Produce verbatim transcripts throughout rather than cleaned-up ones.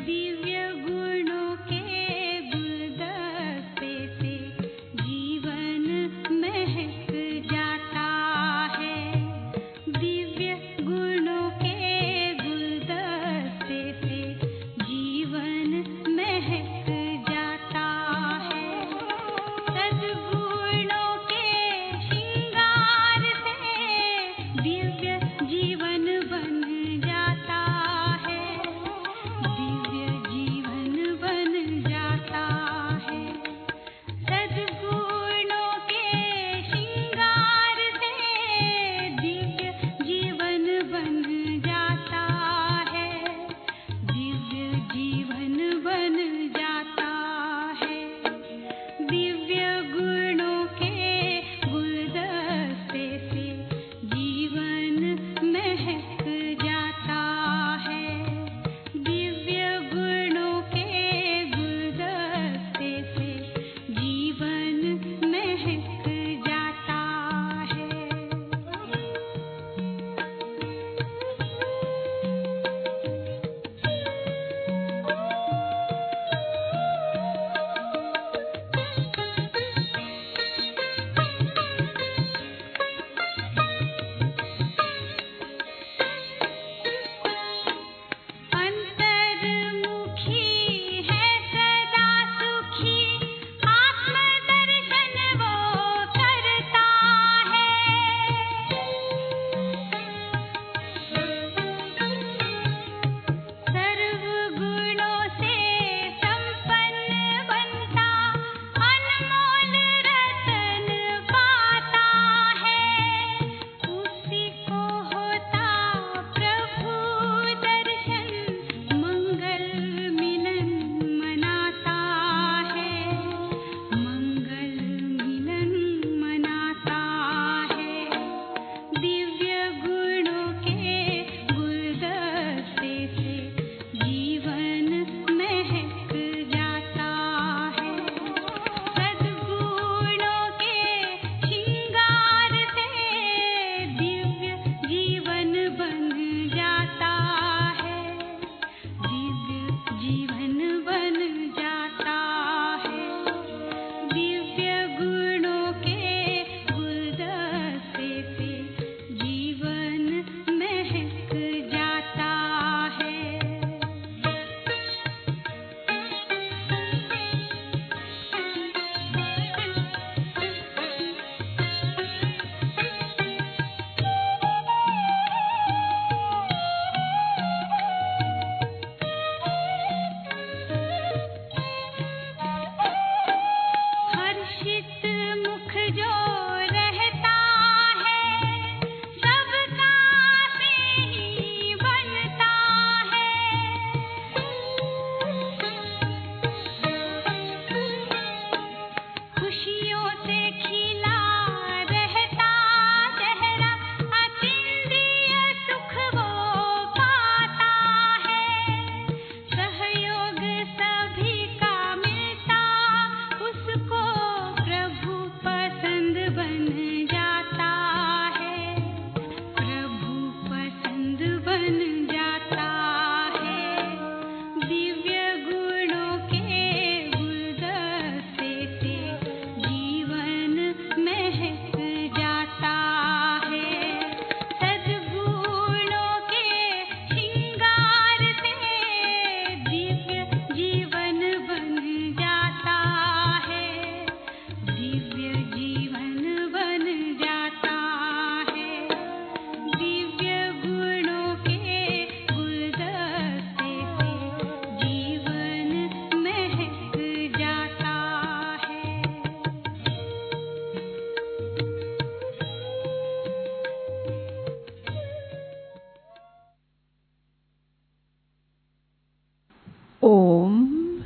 ओम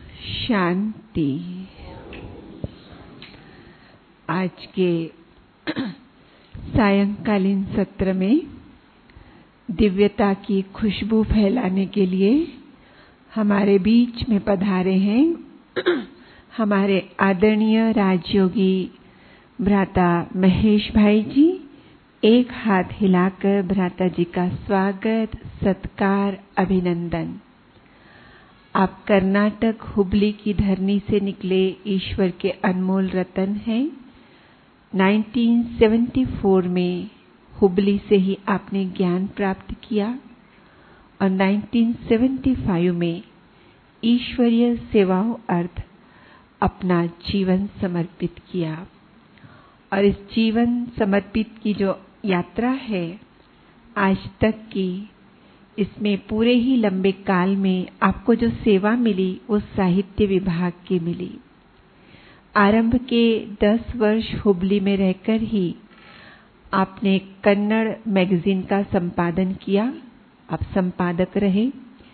शांति। आज के सायंकालीन सत्र में दिव्यता की खुशबू फैलाने के लिए हमारे बीच में पधारे हैं हमारे आदरणीय राजयोगी भ्राता महेश भाई जी। एक हाथ हिलाकर भ्राता जी का स्वागत, सत्कार, अभिनंदन। आप कर्नाटक हुबली की धरनी से निकले ईश्वर के अनमोल रतन हैं। उन्नीस सौ चौहत्तर में हुबली से ही आपने ज्ञान प्राप्त किया और उन्नीस सौ पचहत्तर में ईश्वरीय सेवाओं अर्थ अपना जीवन समर्पित किया। और इस जीवन समर्पित की जो यात्रा है आज तक की, इसमें पूरे ही लंबे काल में आपको जो सेवा मिली वो साहित्य विभाग की मिली। आरंभ के दस वर्ष हुबली में रहकर ही आपने कन्नड़ मैगजीन का संपादन किया, आप संपादक रहे।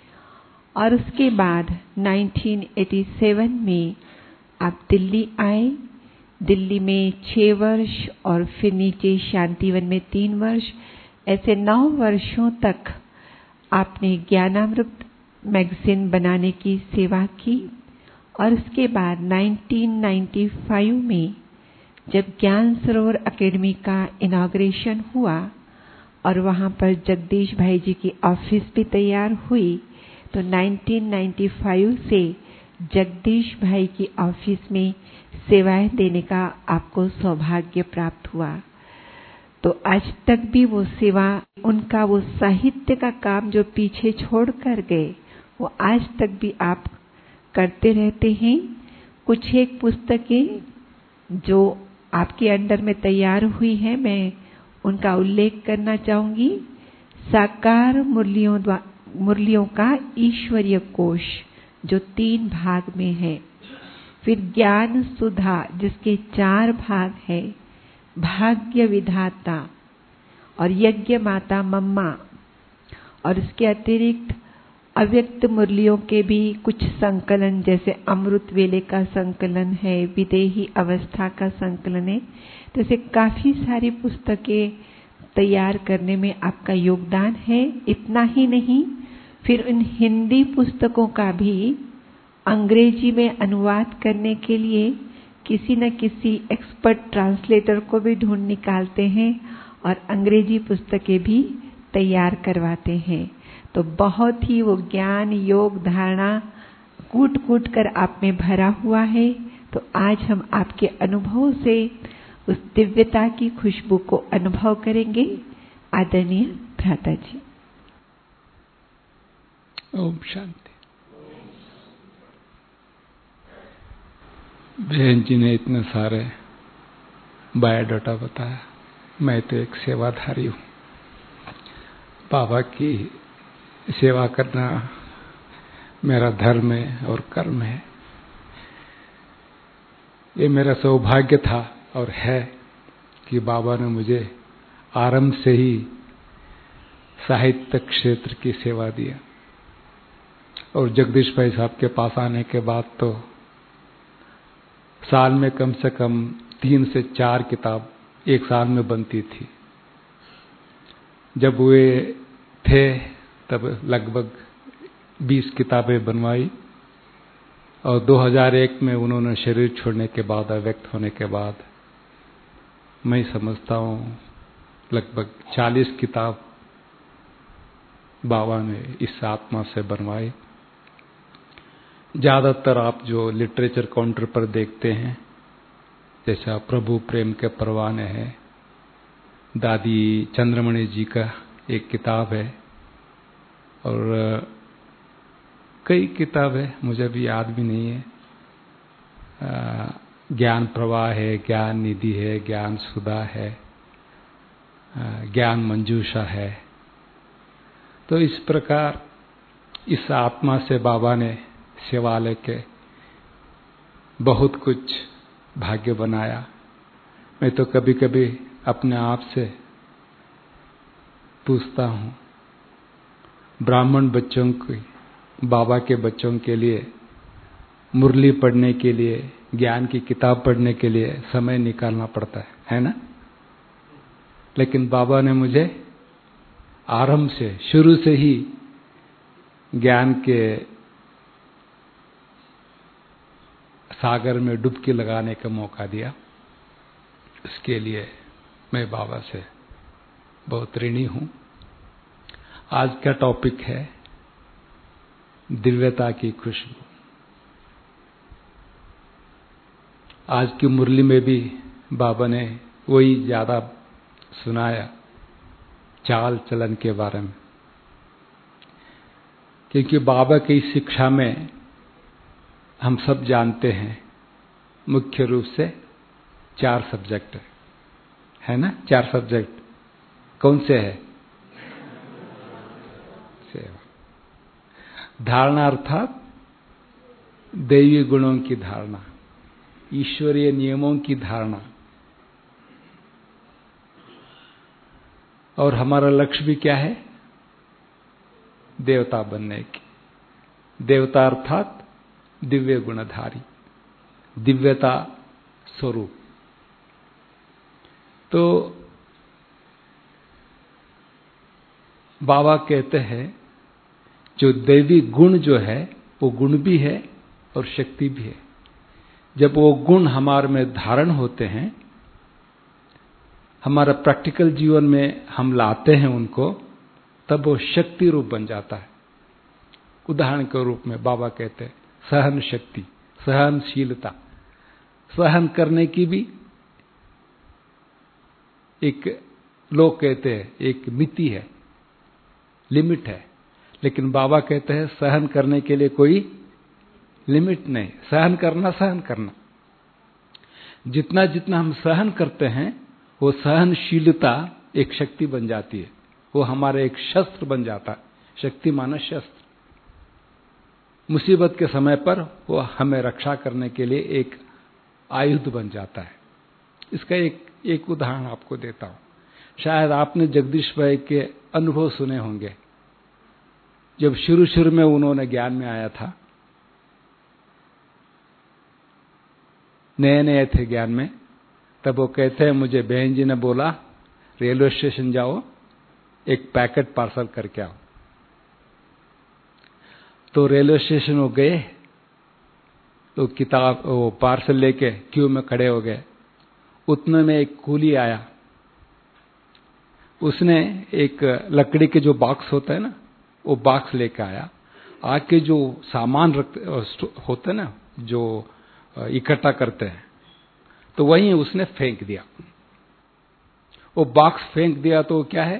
और उसके बाद उन्नीस सौ सत्तासी में आप दिल्ली आए। दिल्ली में छह वर्ष और फिर नीचे शांतिवन में तीन वर्ष, ऐसे नौ वर्षों तक आपने ज्ञानामृत मैगजीन बनाने की सेवा की। और उसके बाद उन्नीस सौ पचानवे में जब ज्ञान सरोवर एकेडमी का इनॉग्रेशन हुआ और वहां पर जगदीश भाई जी की ऑफिस भी तैयार हुई, तो उन्नीस सौ पचानवे से जगदीश भाई की ऑफिस में सेवाएं देने का आपको सौभाग्य प्राप्त हुआ। तो आज तक भी वो सेवा, उनका वो साहित्य का काम जो पीछे छोड़ कर गए, वो आज तक भी आप करते रहते हैं। कुछ एक पुस्तकें जो आपके अंडर में तैयार हुई है, मैं उनका उल्लेख करना चाहूंगी। साकार मुरलियों मुरलियों का ईश्वरीय कोश जो तीन भाग में है, फिर ज्ञान सुधा जिसके चार भाग है, भाग्य विधाता और यज्ञ माता मम्मा, और इसके अतिरिक्त अव्यक्त मुरलियों के भी कुछ संकलन, जैसे अमृत वेले का संकलन है, विदेही अवस्था का संकलन है। तो ऐसे काफी सारी पुस्तकें तैयार करने में आपका योगदान है। इतना ही नहीं, फिर उन हिंदी पुस्तकों का भी अंग्रेजी में अनुवाद करने के लिए किसी न किसी एक्सपर्ट ट्रांसलेटर को भी ढूंढ निकालते हैं और अंग्रेजी पुस्तकें भी तैयार करवाते हैं। तो बहुत ही वो ज्ञान योग धारणा कूट कूट कर आप में भरा हुआ है। तो आज हम आपके अनुभव से उस दिव्यता की खुशबू को अनुभव करेंगे। आदरणीय भ्राता जी। ओम शांति। बहन जी ने इतने सारे बायोडाटा बताया, मैं तो एक सेवाधारी हूँ। बाबा की सेवा करना मेरा धर्म है और कर्म है। ये मेरा सौभाग्य था और है कि बाबा ने मुझे आरंभ से ही साहित्य क्षेत्र की सेवा दिया। और जगदीश भाई साहब के पास आने के बाद तो साल में कम से कम तीन से चार किताब एक साल में बनती थी। जब वे थे तब लगभग बीस किताबें बनवाई और दो हज़ार एक में उन्होंने शरीर छोड़ने के बाद, अव्यक्त होने के बाद, मैं समझता हूँ लगभग चालीस किताब बाबा ने इस आत्मा से बनवाई। ज्यादातर आप जो लिटरेचर काउंटर पर देखते हैं, जैसा प्रभु प्रेम के परवाने है, दादी चंद्रमणि जी का एक किताब है और कई किताबें मुझे भी याद भी नहीं है। ज्ञान प्रवाह है, ज्ञान निधि है, ज्ञान सुधा है, ज्ञान मंजूषा है। तो इस प्रकार इस आत्मा से बाबा ने सेवालय के बहुत कुछ भाग्य बनाया। मैं तो कभी कभी अपने आप से पूछता हूँ, ब्राह्मण बच्चों की, बाबा के बच्चों के लिए मुरली पढ़ने के लिए, ज्ञान की किताब पढ़ने के लिए समय निकालना पड़ता है, है ना? लेकिन बाबा ने मुझे आरंभ से, शुरू से ही ज्ञान के सागर में डुबकी लगाने का मौका दिया। इसके लिए मैं बाबा से बहुत ऋणी हूँ। आज का टॉपिक है दिव्यता की खुशबू। आज की मुरली में भी बाबा ने वही ज्यादा सुनाया चाल चलन के बारे में, क्योंकि बाबा की शिक्षा में हम सब जानते हैं मुख्य रूप से चार सब्जेक्ट है, है ना? चार सब्जेक्ट कौन से है? सेवा, धारणा अर्थात दैवी गुणों की धारणा, ईश्वरीय नियमों की धारणा, और हमारा लक्ष्य भी क्या है? देवता बनने की। देवता अर्थात दिव्य गुणधारी, दिव्यता स्वरूप। तो बाबा कहते हैं जो दैवी गुण जो है वो गुण भी है और शक्ति भी है। जब वो गुण हमारे में धारण होते हैं, हमारा प्रैक्टिकल जीवन में हम लाते हैं उनको, तब वो शक्ति रूप बन जाता है। उदाहरण के रूप में बाबा कहते हैं सहन शक्ति, सहनशीलता। सहन करने की भी एक, लोग कहते हैं एक मिति है, लिमिट है, लेकिन बाबा कहते हैं सहन करने के लिए कोई लिमिट नहीं। सहन करना सहन करना, जितना जितना हम सहन करते हैं वो सहनशीलता एक शक्ति बन जाती है, वो हमारा एक शस्त्र बन जाता है। शक्ति माना शस्त्र। मुसीबत के समय पर वो हमें रक्षा करने के लिए एक आयुध बन जाता है। इसका एक एक उदाहरण आपको देता हूं। शायद आपने जगदीश भाई के अनुभव सुने होंगे। जब शुरू शुरू में उन्होंने ज्ञान में आया था, नए नए थे ज्ञान में, तब वो कहते हैं मुझे बहन जी ने बोला रेलवे स्टेशन जाओ, एक पैकेट पार्सल करके आओ। तो रेलवे स्टेशन वो गए, तो किताब वो पार्सल लेके क्यू में खड़े हो गए। उतने में एक कूली आया, उसने एक लकड़ी के जो बॉक्स होता है ना, वो बॉक्स लेके आया। आके जो सामान रखते होते ना, जो इकट्ठा करते हैं, तो वहीं उसने फेंक दिया। वो बॉक्स फेंक दिया तो क्या है,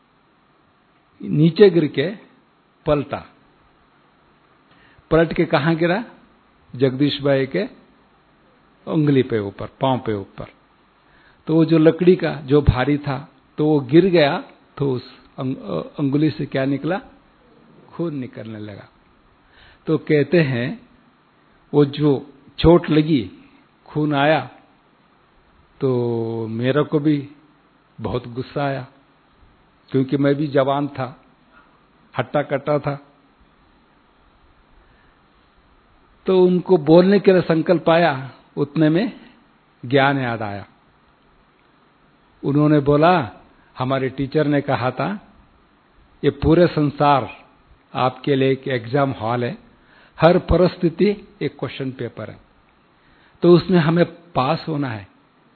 नीचे गिर के पलटा। पलट के कहां गिरा? जगदीश भाई के उंगली पे ऊपर, पांव पे ऊपर। तो वो जो लकड़ी का जो भारी था, तो वो गिर गया, तो उस अंगुली से क्या निकला? खून निकलने लगा। तो कहते हैं वो जो चोट लगी, खून आया, तो मेरे को भी बहुत गुस्सा आया, क्योंकि मैं भी जवान था, हट्टा कट्टा था। तो उनको बोलने के लिए संकल्प आया, उतने में ज्ञान याद आया। उन्होंने बोला हमारे टीचर ने कहा था ये पूरे संसार आपके लिए एक एग्जाम हॉल है, हर परिस्थिति एक क्वेश्चन पेपर है, तो उसमें हमें पास होना है।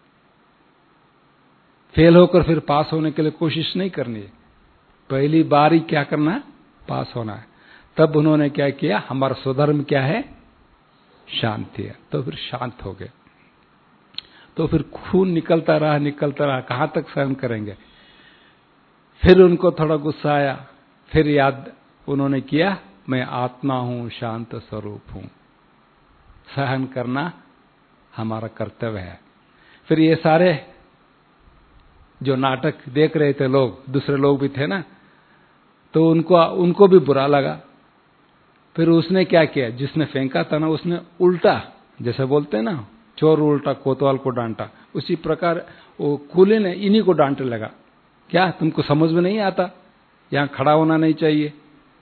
फेल होकर फिर पास होने के लिए कोशिश नहीं करनी है, पहली बार ही क्या करना है? पास होना है। तब उन्होंने क्या किया, हमारा स्वधर्म क्या है? शांति है। तो फिर शांत हो गए। तो फिर खून निकलता रहा निकलता रहा, कहां तक सहन करेंगे? फिर उनको थोड़ा गुस्सा आया, फिर याद उन्होंने किया मैं आत्मा हूं, शांत स्वरूप हूं। सहन करना हमारा कर्तव्य है। फिर ये सारे जो नाटक देख रहे थे लोग, दूसरे लोग भी थे ना, तो उनको उनको भी बुरा लगा। फिर उसने क्या किया, जिसने फेंका था ना, उसने उल्टा, जैसे बोलते हैं ना, चोर उल्टा कोतवाल को डांटा, उसी प्रकार वो कूली ने इन्हीं को डांटने लगा। क्या तुमको समझ में नहीं आता, यहां खड़ा होना नहीं चाहिए?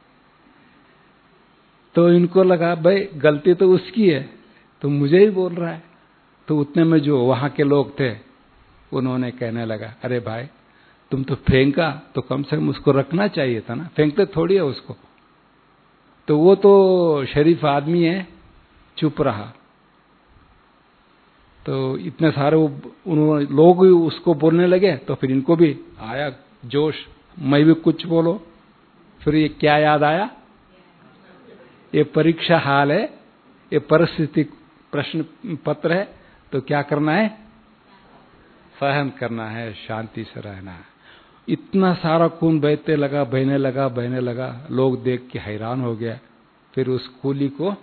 तो इनको लगा भाई गलती तो उसकी है, तो मुझे ही बोल रहा है। तो उतने में जो वहां के लोग थे, उन्होंने कहने लगा अरे भाई तुम तो फेंका, तो कम से कम उसको रखना चाहिए था ना, फेंकते थोड़ी है उसको। तो वो तो शरीफ आदमी है, चुप रहा। तो इतने सारे उन्होंने लोग उसको बोलने लगे, तो फिर इनको भी आया जोश, मैं भी कुछ बोलो। फिर ये क्या याद आया? ये परीक्षा हाल है, ये परिस्थिति प्रश्न पत्र है, तो क्या करना है? सहन करना है, शांति से रहना है। इतना सारा खून बहते लगा, बहने लगा, बहने लगा, लोग देख के हैरान हो गया। फिर उस कूली को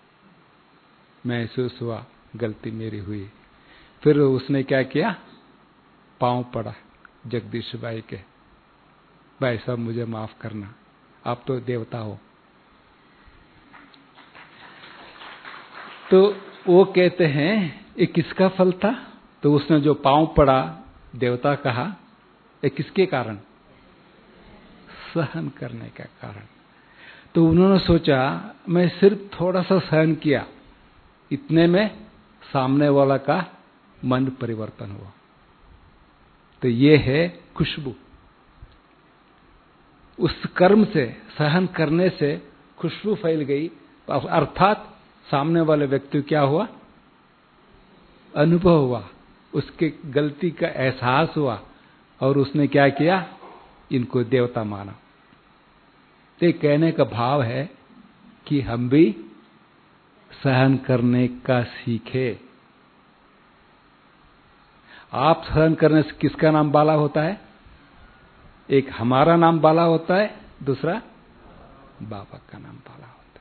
महसूस हुआ गलती मेरी हुई। फिर उसने क्या किया? पांव पड़ा जगदीश भाई के, भाई साहब मुझे माफ करना, आप तो देवता हो। तो वो कहते हैं ये किसका फल था? तो उसने जो पांव पड़ा देवता कहा, ये किसके कारण? सहन करने का कारण। तो उन्होंने सोचा मैं सिर्फ थोड़ा सा सहन किया, इतने में सामने वाला का मन परिवर्तन हुआ। तो ये है खुशबू। उस कर्म से, सहन करने से खुशबू फैल गई, अर्थात सामने वाले व्यक्ति क्या हुआ? अनुभव हुआ, उसके गलती का एहसास हुआ और उसने क्या किया? इनको देवता माना। तो कहने का भाव है कि हम भी सहन करने का सीखे। आप सहन करने से किसका नाम बाला होता है? एक हमारा नाम बाला होता है, दूसरा बाबा का नाम बाला होता है।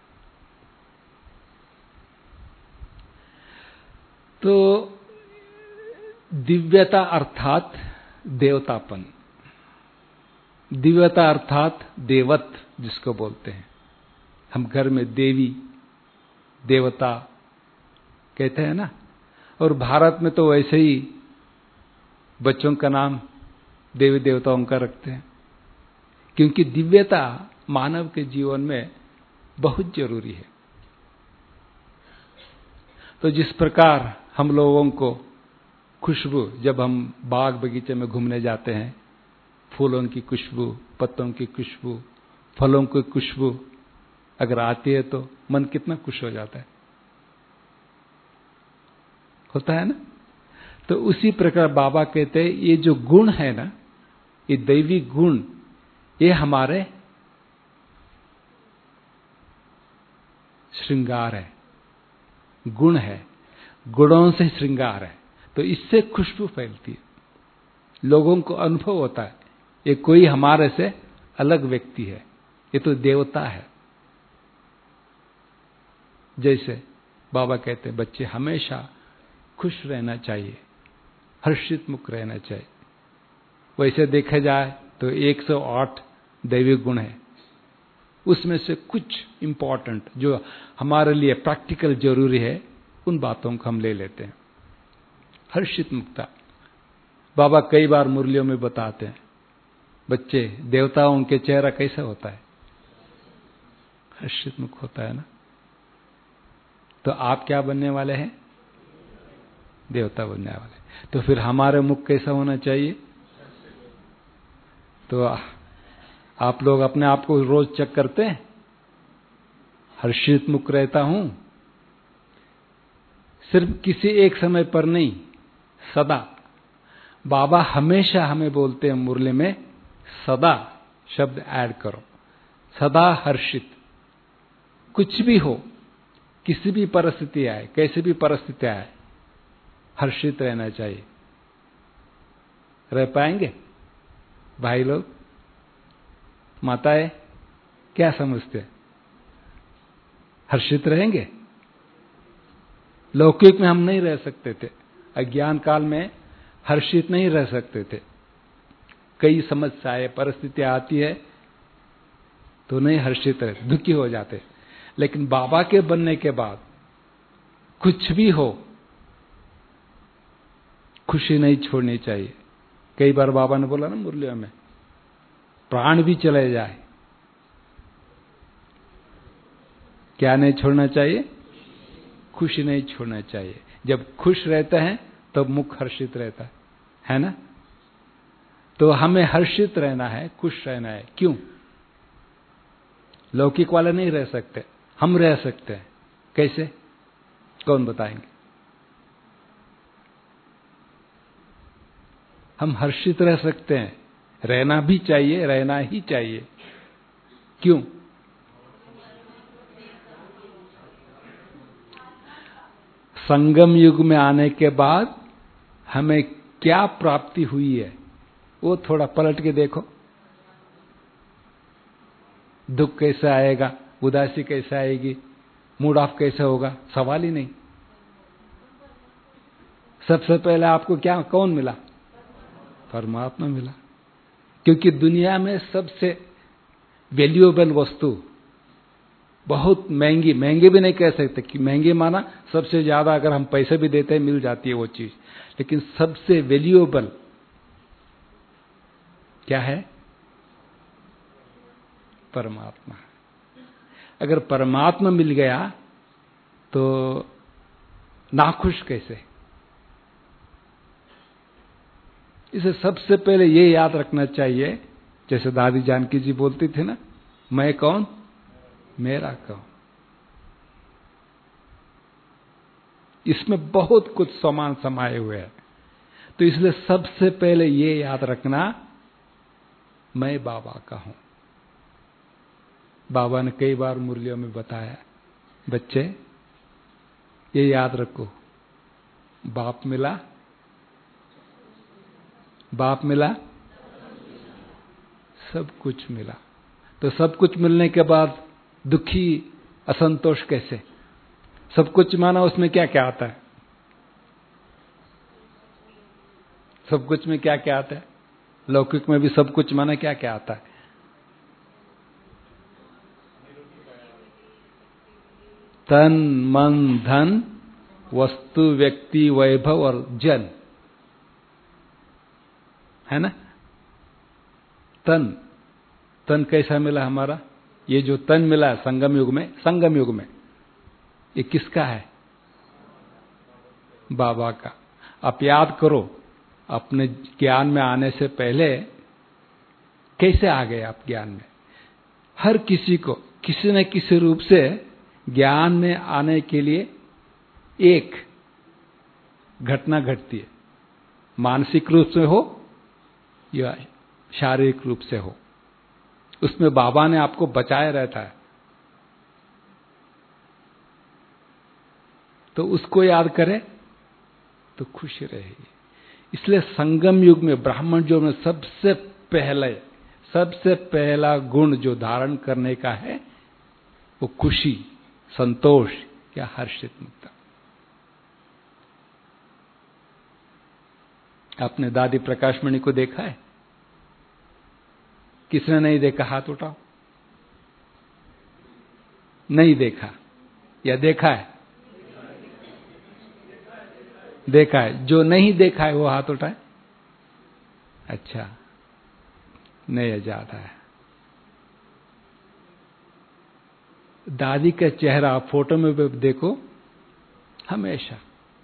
तो दिव्यता अर्थात देवतापन, दिव्यता अर्थात देवत जिसको बोलते हैं। हम घर में देवी देवता कहते हैं ना, और भारत में तो वैसे ही बच्चों का नाम देवी देवताओं का रखते हैं, क्योंकि दिव्यता मानव के जीवन में बहुत जरूरी है। तो जिस प्रकार हम लोगों को खुशबू, जब हम बाग बगीचे में घूमने जाते हैं, फूलों की खुशबू, पत्तों की खुशबू, फलों की खुशबू अगर आती है तो मन कितना खुश हो जाता है, होता है ना। तो उसी प्रकार बाबा कहते हैं ये जो गुण है ना, ये दैवी गुण, ये हमारे श्रृंगार है, गुण है, गुणों से श्रृंगार है। तो इससे खुशबू फैलती है, लोगों को अनुभव होता है ये कोई हमारे से अलग व्यक्ति है, ये तो देवता है। जैसे बाबा कहते हैं बच्चे हमेशा खुश रहना चाहिए, हर्षित मुख रहना चाहिए। वैसे देखा जाए तो एक सौ आठ दैविक गुण है, उसमें से कुछ इंपॉर्टेंट जो हमारे लिए प्रैक्टिकल जरूरी है, उन बातों को हम ले लेते हैं। हर्षित मुक्ता, बाबा कई बार मुरलियों में बताते हैं, बच्चे देवताओं के चेहरा कैसा होता है? हर्षित मुख होता है ना। तो आप क्या बनने वाले हैं? देवता बनने वाले। तो फिर हमारे मुख कैसा होना चाहिए? तो आप लोग अपने आप को रोज चेक करते हैं, हर्षित मुख रहता हूं? सिर्फ किसी एक समय पर नहीं, सदा। बाबा हमेशा हमें बोलते हैं मुरली में, सदा शब्द ऐड करो, सदा हर्षित। कुछ भी हो, किसी भी परिस्थिति आए, कैसी भी परिस्थिति आए, हर्षित रहना चाहिए। रह पाएंगे भाई लोग? माताएं क्या समझते हैं? हर्षित रहेंगे? लौकिक में हम नहीं रह सकते थे, अज्ञान काल में हर्षित नहीं रह सकते थे। कई समस्याएं, परिस्थितियां आती है तो नहीं हर्षित रहते, दुखी हो जाते। लेकिन बाबा के बनने के बाद कुछ भी हो, खुशी नहीं छोड़नी चाहिए। कई बार बाबा ने बोला ना मुरलियों में, प्राण भी चले जाए, क्या नहीं छोड़ना चाहिए? खुशी नहीं छोड़ना चाहिए। जब खुश रहते हैं तब तो मुख हर्षित रहता है, है ना। तो हमें हर्षित रहना है, खुश रहना है। क्यों? लौकिक वाले नहीं रह सकते, हम रह सकते हैं। कैसे? कौन बताएंगे? हम हर्षित रह सकते हैं, रहना भी चाहिए, रहना ही चाहिए। क्यों? संगम युग में आने के बाद हमें क्या प्राप्ति हुई है, वो थोड़ा पलट के देखो। दुख कैसे आएगा, उदासी कैसे आएगी, मूड ऑफ कैसे होगा, सवाल ही नहीं। सबसे पहले आपको क्या, कौन मिला? परमात्मा मिला। क्योंकि दुनिया में सबसे वैल्यूएबल वस्तु, बहुत महंगी, महंगी भी नहीं कह सकते कि महंगी माना सबसे ज्यादा अगर हम पैसे भी देते हैं मिल जाती है वो चीज, लेकिन सबसे वैल्यूएबल क्या है? परमात्मा। अगर परमात्मा मिल गया तो नाखुश कैसे? इसे सबसे पहले ये याद रखना चाहिए, जैसे दादी जानकी जी बोलती थी ना, मैं कौन, मेरा कौन। इसमें बहुत कुछ सामान समाये हुए हैं। तो इसलिए सबसे पहले ये याद रखना, मैं बाबा का हूं। बाबा ने कई बार मुरलियों में बताया, बच्चे ये याद रखो, बाप मिला, बाप मिला, सब कुछ मिला। तो सब कुछ मिलने के बाद दुखी, असंतोष कैसे? सब कुछ माना उसमें क्या क्या आता है? सब कुछ में क्या क्या आता है? लौकिक में भी सब कुछ माना क्या क्या आता है? तन, मन, धन, वस्तु, व्यक्ति, वैभव और जन, है ना? तन, तन कैसा मिला हमारा? ये जो तन मिला संगम युग में, संगम युग में ये किसका है? बाबा का। आप याद करो, अपने ज्ञान में आने से पहले कैसे आ गए आप ज्ञान में? हर किसी को किसी न किसी रूप से ज्ञान में आने के लिए एक घटना घटती है, मानसिक रूप से हो या शारीरिक रूप से हो, उसमें बाबा ने आपको बचाए रहता है। तो उसको याद करें तो खुशी रहेगी। इसलिए संगम युग में, ब्राह्मण जो में सबसे पहले, सबसे पहला गुण जो धारण करने का है वो खुशी, संतोष या हर्षित मुक्ता। आपने दादी प्रकाशमणि को देखा है? किसने नहीं देखा? हाथ उठाओ। नहीं देखा या देखा है? देखा है। जो नहीं देखा है वो हाथ उठाए। अच्छा, नहीं ज्यादा है। दादी का चेहरा फोटो में भी देखो, हमेशा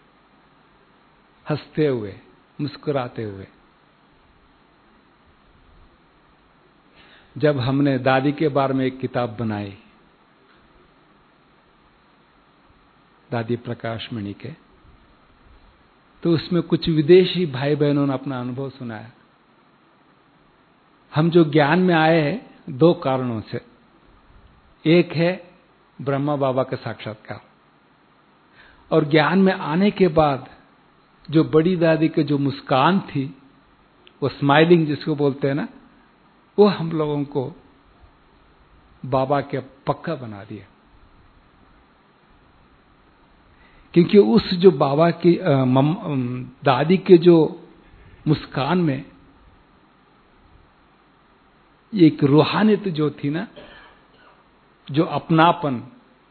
हंसते हुए, मुस्कुराते हुए। जब हमने दादी के बारे में एक किताब बनाई, दादी प्रकाशमणि के, तो उसमें कुछ विदेशी भाई बहनों ने अपना अनुभव सुनाया। हम जो ज्ञान में आए हैं दो कारणों से, एक है ब्रह्मा बाबा का साक्षात्कार, और ज्ञान में आने के बाद जो बड़ी दादी की जो मुस्कान थी, वो स्माइलिंग जिसको बोलते हैं ना, वो हम लोगों को बाबा के पक्का बना दिया। क्योंकि उस जो बाबा की आ, मम, दादी के जो मुस्कान में एक रूहानियत जो थी ना, जो अपनापन,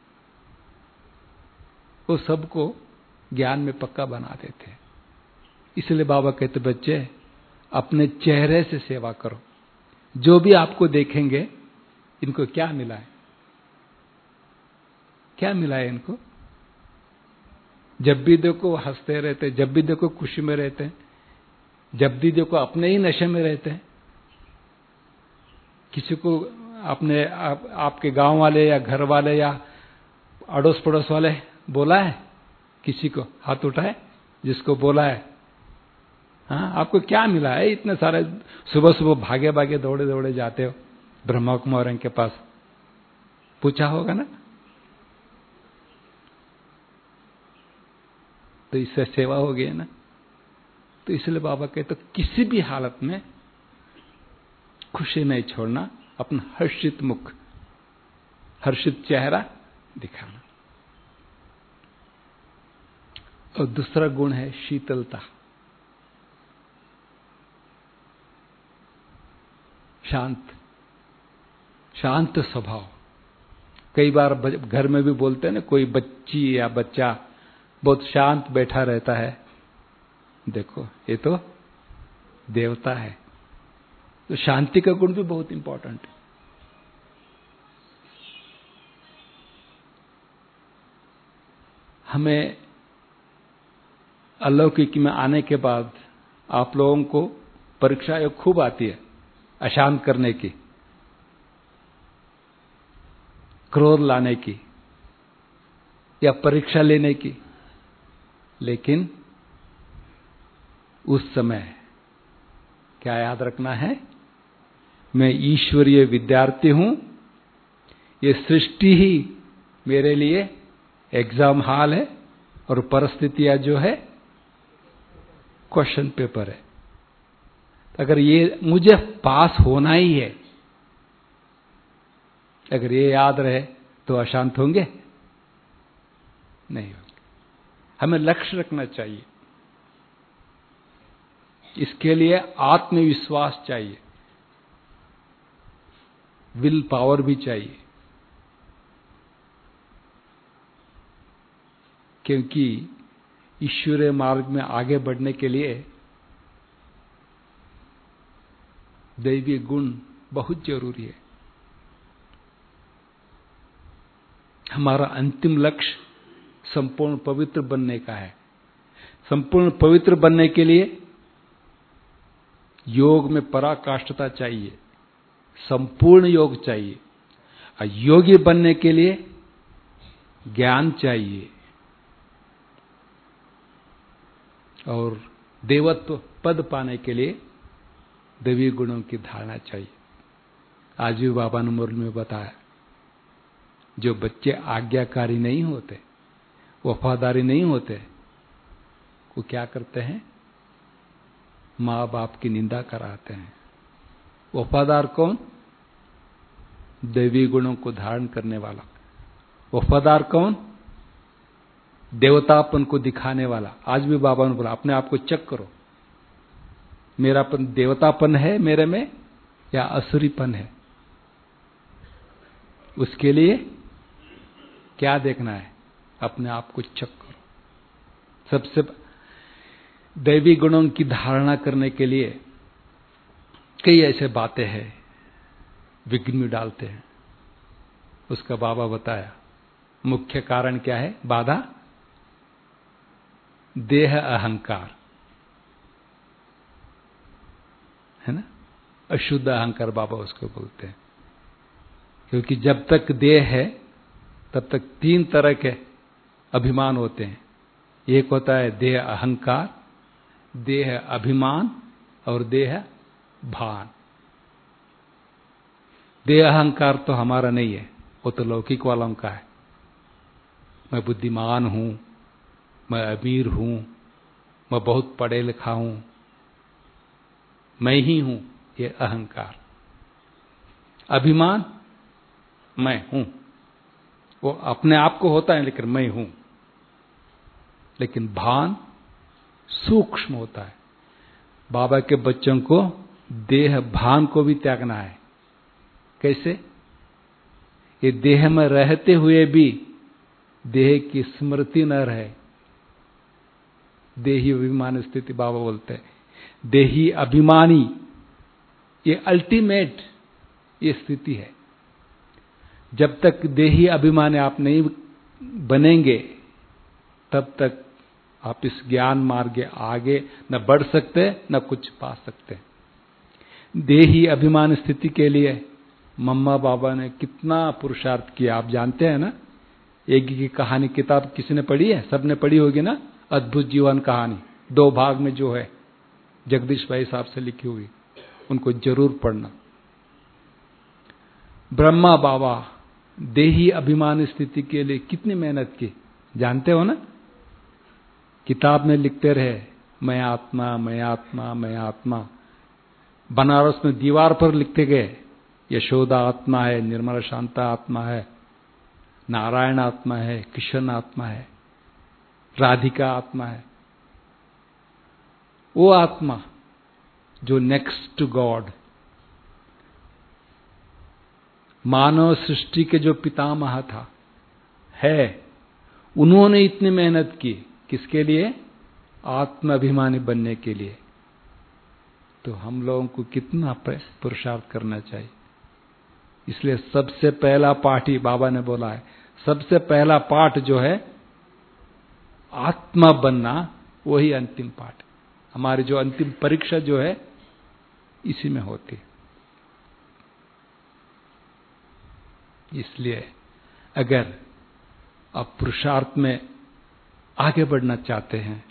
वो सबको ज्ञान में पक्का बना देते। इसलिए बाबा कहते, बच्चे अपने चेहरे से सेवा करो। जो भी आपको देखेंगे, इनको क्या मिला है? क्या मिला है इनको? जब भी देखो हंसते रहते, जब भी देखो खुशी में रहते हैं, जब भी देखो अपने ही नशे में रहते हैं। किसी को अपने आप, आपके गांव वाले या घर वाले या अड़ोस पड़ोस वाले बोला है? किसी को हाथ उठाए जिसको बोला है? हाँ, आपको क्या मिला है? इतने सारे सुबह सुबह भागे भागे दौड़े दौड़े जाते हो ब्रह्मा कुमार के पास, पूछा होगा ना? तो इससे सेवा हो गई ना। तो इसलिए बाबा कहते तो किसी भी हालत में खुशी नहीं छोड़ना, अपना हर्षित मुख, हर्षित चेहरा दिखाना। और दूसरा गुण है शीतलता, शांत, शांत स्वभाव। कई बार घर में भी बोलते हैं ना, कोई बच्ची या बच्चा बहुत शांत बैठा रहता है, देखो ये तो देवता है। तो शांति का गुण भी बहुत इंपॉर्टेंट है। हमें अलौकिक में आने के बाद आप लोगों को परीक्षाएं खूब आती है अशांत करने की, क्रोध लाने की या परीक्षा लेने की। लेकिन उस समय क्या याद रखना है, मैं ईश्वरीय विद्यार्थी हूं, ये सृष्टि ही मेरे लिए एग्जाम हॉल है और परिस्थितियां जो है क्वेश्चन पेपर है। अगर ये मुझे पास होना ही है, अगर ये याद रहे तो अशांत होंगे नहीं होंगे। हमें लक्ष्य रखना चाहिए, इसके लिए आत्मविश्वास चाहिए, विल पावर भी चाहिए। क्योंकि ईश्वरीय मार्ग में आगे बढ़ने के लिए दैवीय गुण बहुत जरूरी है। हमारा अंतिम लक्ष्य संपूर्ण पवित्र बनने का है। संपूर्ण पवित्र बनने के लिए योग में पराकाष्ठता चाहिए, संपूर्ण योग चाहिए। और योगी बनने के लिए ज्ञान चाहिए और देवत्व पद पाने के लिए दैवीय गुणों की धारणा चाहिए। आज भी बाबा ने मुरली में बताया, जो बच्चे आज्ञाकारी नहीं होते, वफादारी नहीं होते, वो क्या करते हैं, माँ बाप की निंदा कराते हैं। वफादार कौन, दैवीय गुणों को धारण करने वाला। वफादार कौन, देवतापन को दिखाने वाला। आज भी बाबा ने बोला अपने आप को चेक करो, मेरापन देवतापन है मेरे में या असुरीपन है। उसके लिए क्या देखना है, अपने आप को चेक करो। सबसे दैवी गुणों की धारणा करने के लिए कई ऐसे बातें हैं विघ्न में डालते हैं। उसका बाबा बताया मुख्य कारण क्या है, बाधा देह अहंकार है ना, अशुद्ध अहंकार बाबा उसको बोलते हैं। क्योंकि जब तक देह है तब तक तीन तरह के अभिमान होते हैं। एक होता है देह अहंकार, देह अभिमान और देह भान। देह अहंकार तो हमारा नहीं है, वो तो लौकिक वालों का है। मैं बुद्धिमान हूं, मैं अमीर हूं, मैं बहुत पढ़े लिखा हूं, मैं ही हूं, ये अहंकार। अभिमान मैं हूं, वो अपने आप को होता है लेकिन मैं हूं। लेकिन भान सूक्ष्म होता है। बाबा के बच्चों को देह भान को भी त्यागना है। कैसे, ये देह में रहते हुए भी देह की स्मृति न रहे। देही अभिमान स्थिति बाबा बोलते हैं, देही अभिमानी ये अल्टीमेट ये स्थिति है। जब तक देही अभिमानी आप नहीं बनेंगे तब तक आप इस ज्ञान मार्ग के आगे न बढ़ सकते न कुछ पा सकते। देही अभिमान स्थिति के लिए मम्मा बाबा ने कितना पुरुषार्थ किया, आप जानते हैं ना। एक की कहानी किताब किसी ने पढ़ी है, सबने पढ़ी होगी ना, अद्भुत जीवन कहानी, दो भाग में जो है, जगदीश भाई साहब से लिखी हुई, उनको जरूर पढ़ना। ब्रह्मा बाबा देही अभिमान स्थिति के लिए कितनी मेहनत की, जानते हो ना। किताब में लिखते रहे मैं आत्मा, मैं आत्मा, मैं आत्मा। बनारस में दीवार पर लिखते गए यशोदा आत्मा है, निर्मला शांता आत्मा है, नारायण आत्मा है, कृष्ण आत्मा है, राधिका आत्मा है। वो आत्मा जो नेक्स्ट टू गॉड, मानव सृष्टि के जो पितामह था है, उन्होंने इतनी मेहनत की किसके लिए? आत्माभिमानी बनने के लिए। तो हम लोगों को कितना पुरुषार्थ करना चाहिए। इसलिए सबसे पहला पाठ ही बाबा ने बोला है, सबसे पहला पाठ जो है आत्मा बनना, वही अंतिम पाठ। हमारी जो अंतिम परीक्षा जो है इसी में होती है। इसलिए अगर आप पुरुषार्थ में आगे बढ़ना चाहते हैं,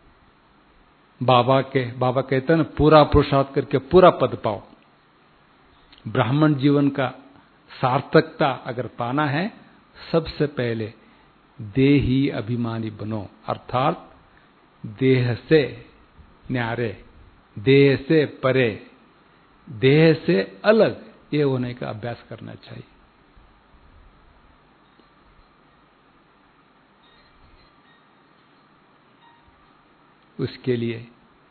बाबा के बाबा कहते हैं ना, पूरा पुरुषार्थ करके पूरा पद पाओ। ब्राह्मण जीवन का सार्थकता अगर पाना है, सबसे पहले देही अभिमानी बनो, अर्थात देह से न्यारे, देह से परे, देह से अलग ये होने का अभ्यास करना चाहिए। उसके लिए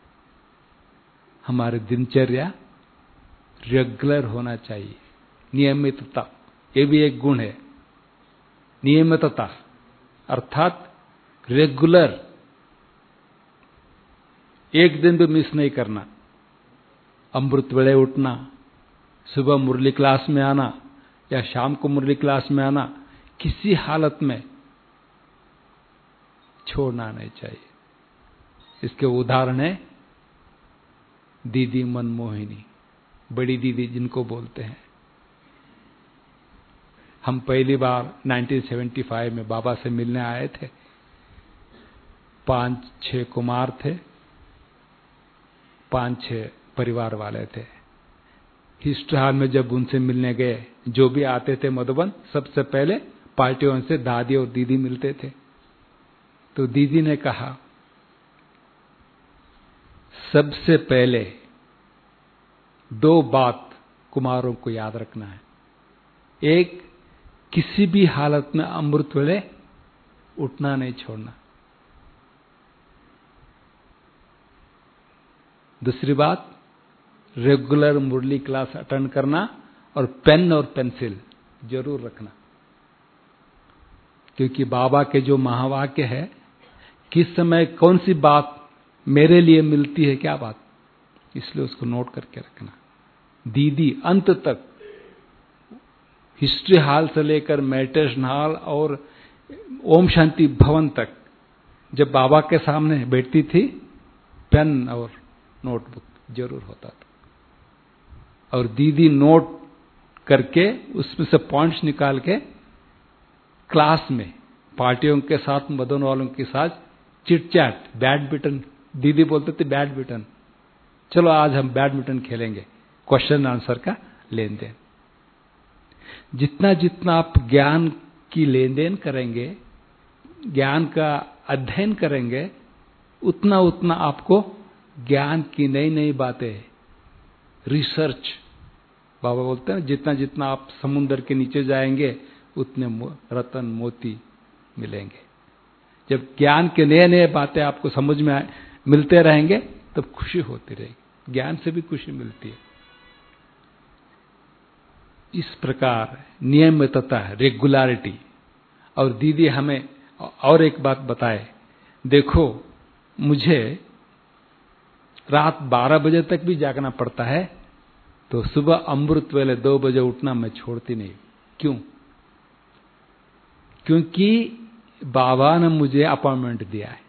हमारी दिनचर्या रेगुलर होना चाहिए, नियमितता। ये भी एक गुण है, नियमितता अर्थात रेगुलर, एक दिन भी मिस नहीं करना। अमृत वेले उठना, सुबह मुरली क्लास में आना या शाम को मुरली क्लास में आना, किसी हालत में छोड़ना नहीं चाहिए। इसके उदाहरण है दीदी मनमोहिनी, बड़ी दीदी जिनको बोलते हैं। हम पहली बार उन्नीस सौ पचहत्तर में बाबा से मिलने आए थे। पांच छह कुमार थे, पांच छह परिवार वाले थे। हिस्ट्री हॉल में जब उनसे मिलने गए, जो भी आते थे मधुबन, सबसे पहले पार्टियों से दादी और दीदी मिलते थे। तो दीदी ने कहा, सबसे पहले दो बात कुमारों को याद रखना है। एक, किसी भी हालत में अमृत वेले उठना नहीं छोड़ना। दूसरी बात, रेगुलर मुरली क्लास अटेंड करना और पेन और पेंसिल जरूर रखना। क्योंकि बाबा के जो महावाक्य है, किस समय कौन सी बात मेरे लिए मिलती है, क्या बात, इसलिए उसको नोट करके रखना। दीदी अंत तक, हिस्ट्री हॉल से लेकर मेडिटेशन हॉल और ओम शांति भवन तक, जब बाबा के सामने बैठती थी, पेन और नोटबुक जरूर होता था। और दीदी नोट करके उसमें से पॉइंट्स निकाल के क्लास में पार्टियों के साथ, मदन वालों के साथ चिटचैट, बैडमिंटन, दीदी बोलते थे बैडमिंटन, चलो आज हम बैडमिंटन खेलेंगे, क्वेश्चन आंसर का लेन देन। जितना जितना आप ज्ञान की लेन देन करेंगे, ज्ञान का अध्ययन करेंगे, उतना उतना आपको ज्ञान की नई नई बातें, रिसर्च, बाबा बोलते हैं जितना जितना आप समुद्र के नीचे जाएंगे, उतने रतन मोती मिलेंगे। जब ज्ञान के नए नए बातें आपको समझ में आए, मिलते रहेंगे, तब खुशी होती रहेगी। ज्ञान से भी खुशी मिलती है। इस प्रकार नियमितता, रेगुलरिटी। और दीदी हमें और एक बात बताए, देखो मुझे रात बारह बजे तक भी जागना पड़ता है, तो सुबह अमृत वेले दो बजे उठना मैं छोड़ती नहीं। क्यों? क्योंकि बाबा ने मुझे अपॉइंटमेंट दिया है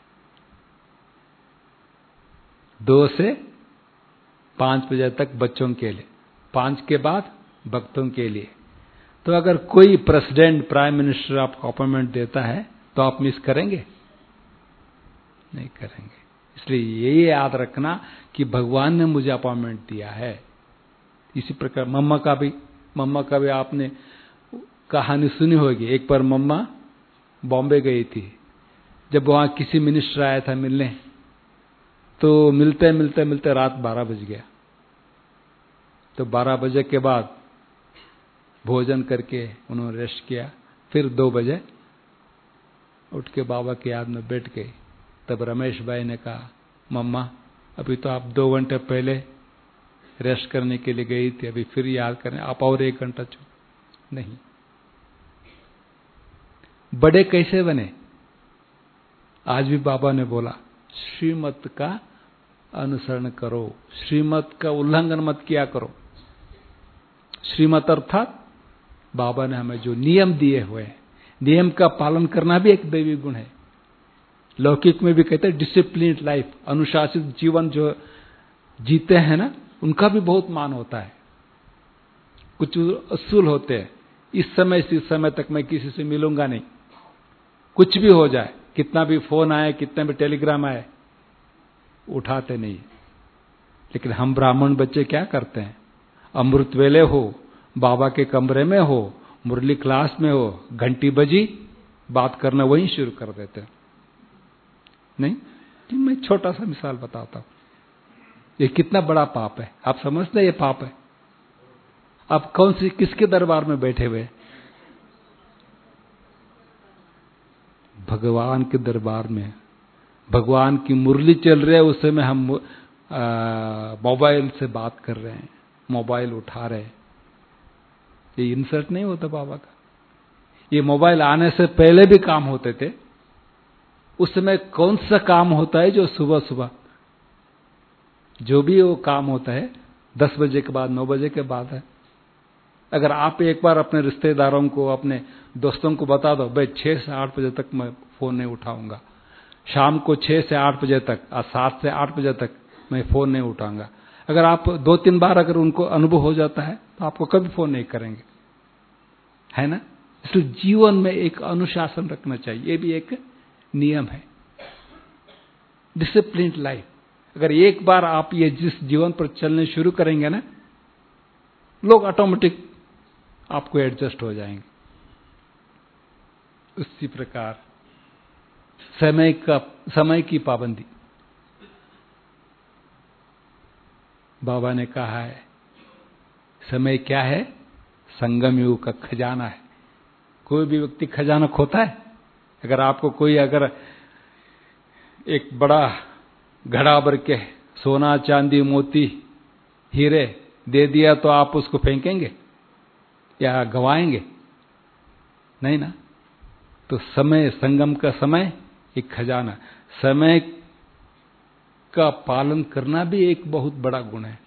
दो से पांच बजे तक बच्चों के लिए, पांच के बाद भक्तों के लिए। तो अगर कोई प्रेसिडेंट, प्राइम मिनिस्टर आपको अपॉइंटमेंट देता है, तो आप मिस करेंगे? नहीं करेंगे। इसलिए ये याद रखना कि भगवान ने मुझे अपॉइंटमेंट दिया है। इसी प्रकार मम्मा का भी मम्मा का भी आपने कहानी सुनी होगी। एक बार मम्मा बॉम्बे गई थी, जब वहां किसी मिनिस्टर आया था मिलने, तो मिलते मिलते मिलते रात बारह बज गया। तो बारह बजे के बाद भोजन करके उन्होंने रेस्ट किया, फिर दो बजे उठ के बाबा की याद में बैठ गई। तब रमेश भाई ने कहा, मम्मा अभी तो आप दो घंटे पहले रेस्ट करने के लिए गई थी, अभी फिर याद करें, आप और एक घंटा छो नहीं। बड़े कैसे बने? आज भी बाबा ने बोला, श्रीमत का अनुसरण करो, श्रीमत का उल्लंघन मत किया करो। श्रीमत अर्थात बाबा ने हमें जो नियम दिए हुए हैं, नियम का पालन करना भी एक दैवी गुण है। लौकिक में भी कहते हैं डिसिप्लिन्ड लाइफ, अनुशासित जीवन जो जीते हैं ना, उनका भी बहुत मान होता है। कुछ असूल होते हैं, इस समय से इस समय तक मैं किसी से मिलूंगा नहीं, कुछ भी हो जाए, कितना भी फोन आए, कितने भी टेलीग्राम आए, उठाते नहीं। लेकिन हम ब्राह्मण बच्चे क्या करते हैं? अमृत वेले हो, बाबा के कमरे में हो, मुरली क्लास में हो, घंटी बजी, बात करना वहीं शुरू कर देते हैं। नहीं, मैं छोटा सा मिसाल बताता हूं, ये कितना बड़ा पाप है। आप समझते हैं ये पाप है? आप कौन सी किसके दरबार में बैठे हुए? भगवान के दरबार में। भगवान की मुरली चल रही है, उस समय हम मोबाइल से बात कर रहे हैं, मोबाइल उठा रहे हैं। ये इंसल्ट नहीं होता बाबा का? ये मोबाइल आने से पहले भी काम होते थे। उस समय कौन सा काम होता है जो सुबह सुबह, जो भी वो काम होता है दस बजे के बाद, नौ बजे के बाद है। अगर आप एक बार अपने रिश्तेदारों को, अपने दोस्तों को बता दो, भाई छह से आठ बजे तक मैं फोन नहीं उठाऊंगा, शाम को छह से आठ बजे तक और सात से आठ बजे तक मैं फोन नहीं उठाऊंगा, अगर आप दो तीन बार अगर उनको अनुभव हो जाता है तो आपको कभी फोन नहीं करेंगे, है ना? इसलिए जीवन में एक अनुशासन रखना चाहिए, ये भी एक नियम है, डिसिप्लिन्ड लाइफ। अगर एक बार आप ये जिस जीवन पर चलने शुरू करेंगे ना, लोग ऑटोमेटिक आपको एडजस्ट हो जाएंगे। उसी प्रकार समय का समय की पाबंदी, बाबा ने कहा है समय क्या है? संगम युग का खजाना है। कोई भी व्यक्ति खजाना खोता है? अगर आपको कोई अगर एक बड़ा घड़ा भर के सोना चांदी मोती हीरे दे दिया तो आप उसको फेंकेंगे या गवाएंगे? नहीं ना। तो समय, संगम का समय एक खजाना, समय का पालन करना भी एक बहुत बड़ा गुण है।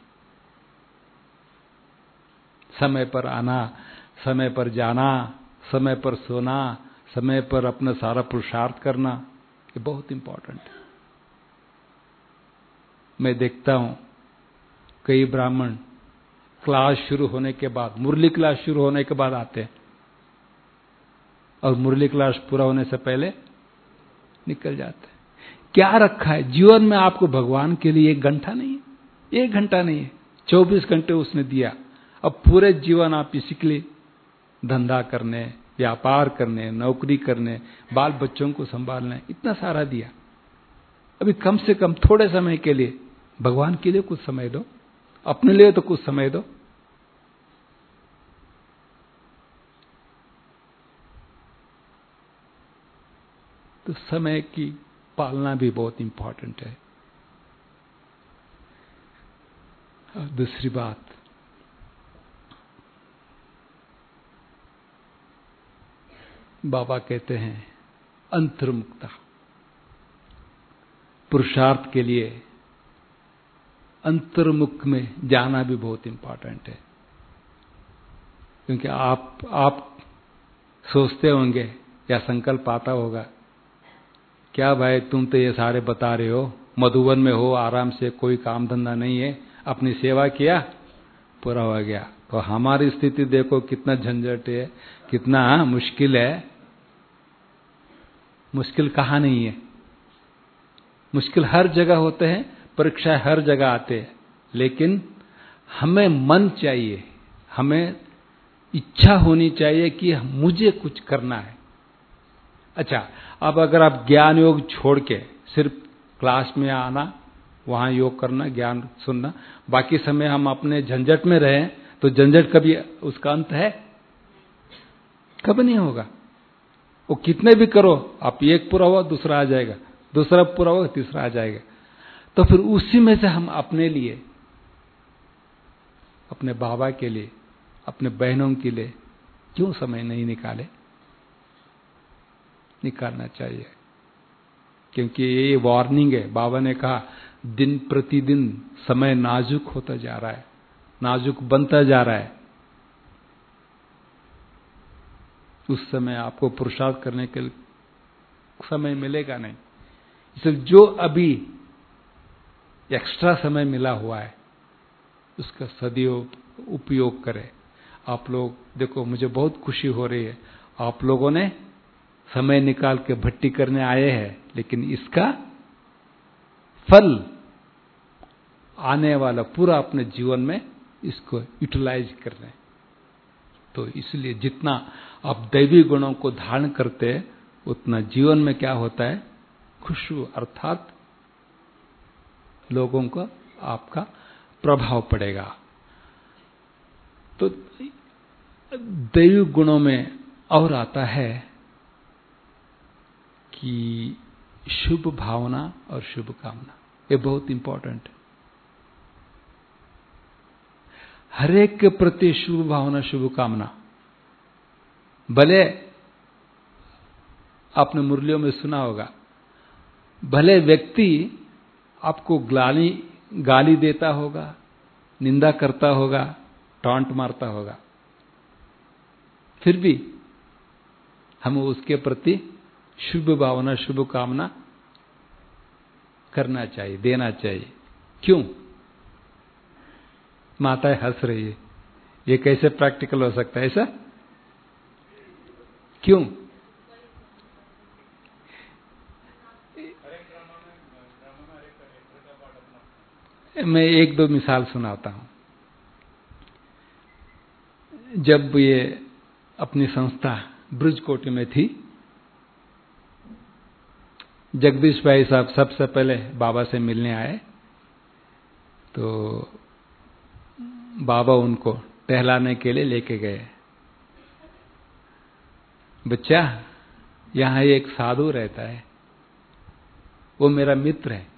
समय पर आना, समय पर जाना, समय पर सोना, समय पर अपना सारा पुरुषार्थ करना, ये बहुत इंपॉर्टेंट है। मैं देखता हूं कई ब्राह्मण क्लास शुरू होने के बाद, मुरली क्लास शुरू होने के बाद आते हैं और मुरली क्लास पूरा होने से पहले निकल जाते हैं। क्या रखा है जीवन में? आपको भगवान के लिए एक घंटा नहीं है, एक घंटा नहीं है, चौबीस घंटे उसने दिया। अब पूरे जीवन आप इसी के लिए धंधा करने, व्यापार करने, नौकरी करने, बाल बच्चों को संभालने, इतना सारा दिया। अभी कम से कम थोड़े समय के लिए भगवान के लिए कुछ समय दो, अपने लिए तो कुछ समय दो। तो समय की पालना भी बहुत इंपॉर्टेंट है। और दूसरी बात, बाबा कहते हैं अंतर्मुखता। पुरुषार्थ के लिए अंतर्मुख में जाना भी बहुत इंपॉर्टेंट है। क्योंकि आप आप सोचते होंगे या संकल्प आता होगा, क्या भाई तुम तो ये सारे बता रहे हो, मधुबन में हो, आराम से, कोई काम धंधा नहीं है, अपनी सेवा किया, पूरा हो गया। तो हमारी स्थिति देखो कितना झंझट है, कितना मुश्किल है। मुश्किल कहाँ नहीं है? मुश्किल हर जगह होते हैं, परीक्षा हर जगह आते हैं, लेकिन हमें मन चाहिए, हमें इच्छा होनी चाहिए कि मुझे कुछ करना है। अच्छा, अब अगर आप ज्ञान योग छोड़ के सिर्फ क्लास में आना, वहां योग करना, ज्ञान सुनना, बाकी समय हम अपने झंझट में रहें, तो झंझट कभी उसका अंत है? कभी नहीं होगा। वो कितने भी करो, आप एक पूरा हुआ दूसरा आ जाएगा, दूसरा पूरा हुआ तीसरा आ जाएगा। तो फिर उसी में से हम अपने लिए, अपने बाबा के लिए, अपने बहनों के लिए क्यों समय नहीं निकाले? निकालना चाहिए, क्योंकि ये वार्निंग है। बाबा ने कहा दिन प्रतिदिन समय नाजुक होता जा रहा है, नाजुक बनता जा रहा है। उस समय आपको पुरुषार्थ करने के लिए समय मिलेगा नहीं। इसलिए जो अभी एक्स्ट्रा समय मिला हुआ है उसका सदुपयोग उपयोग करें। आप लोग देखो, मुझे बहुत खुशी हो रही है, आप लोगों ने समय निकाल के भट्टी करने आए हैं, लेकिन इसका फल आने वाला पूरा अपने जीवन में इसको यूटिलाइज कर रहे हैं। तो इसलिए जितना आप दैवी गुणों को धारण करते हैं, उतना जीवन में क्या होता है? खुशबू, अर्थात लोगों को आपका प्रभाव पड़ेगा। तो दैवी गुणों में और आता है कि शुभ भावना और शुभ कामना, ये बहुत इंपॉर्टेंट है। हर एक के प्रति शुभ भावना, शुभ कामना। भले आपने मुरलियों में सुना होगा, भले व्यक्ति आपको गाली गाली देता होगा, निंदा करता होगा, टॉन्ट मारता होगा, फिर भी हमें उसके प्रति शुभ भावना, शुभ कामना करना चाहिए, देना चाहिए। क्यों? माताएं हंस रही है, ये कैसे प्रैक्टिकल हो सकता है ऐसा? क्यों? मैं एक दो मिसाल सुनाता हूं। जब ये अपनी संस्था ब्रजकोटी में थी, जगदीश भाई साहब सबसे पहले बाबा से मिलने आए, तो बाबा उनको टहलाने के लिए लेके गए। बच्चा, यहां एक साधु रहता है, वो मेरा मित्र है।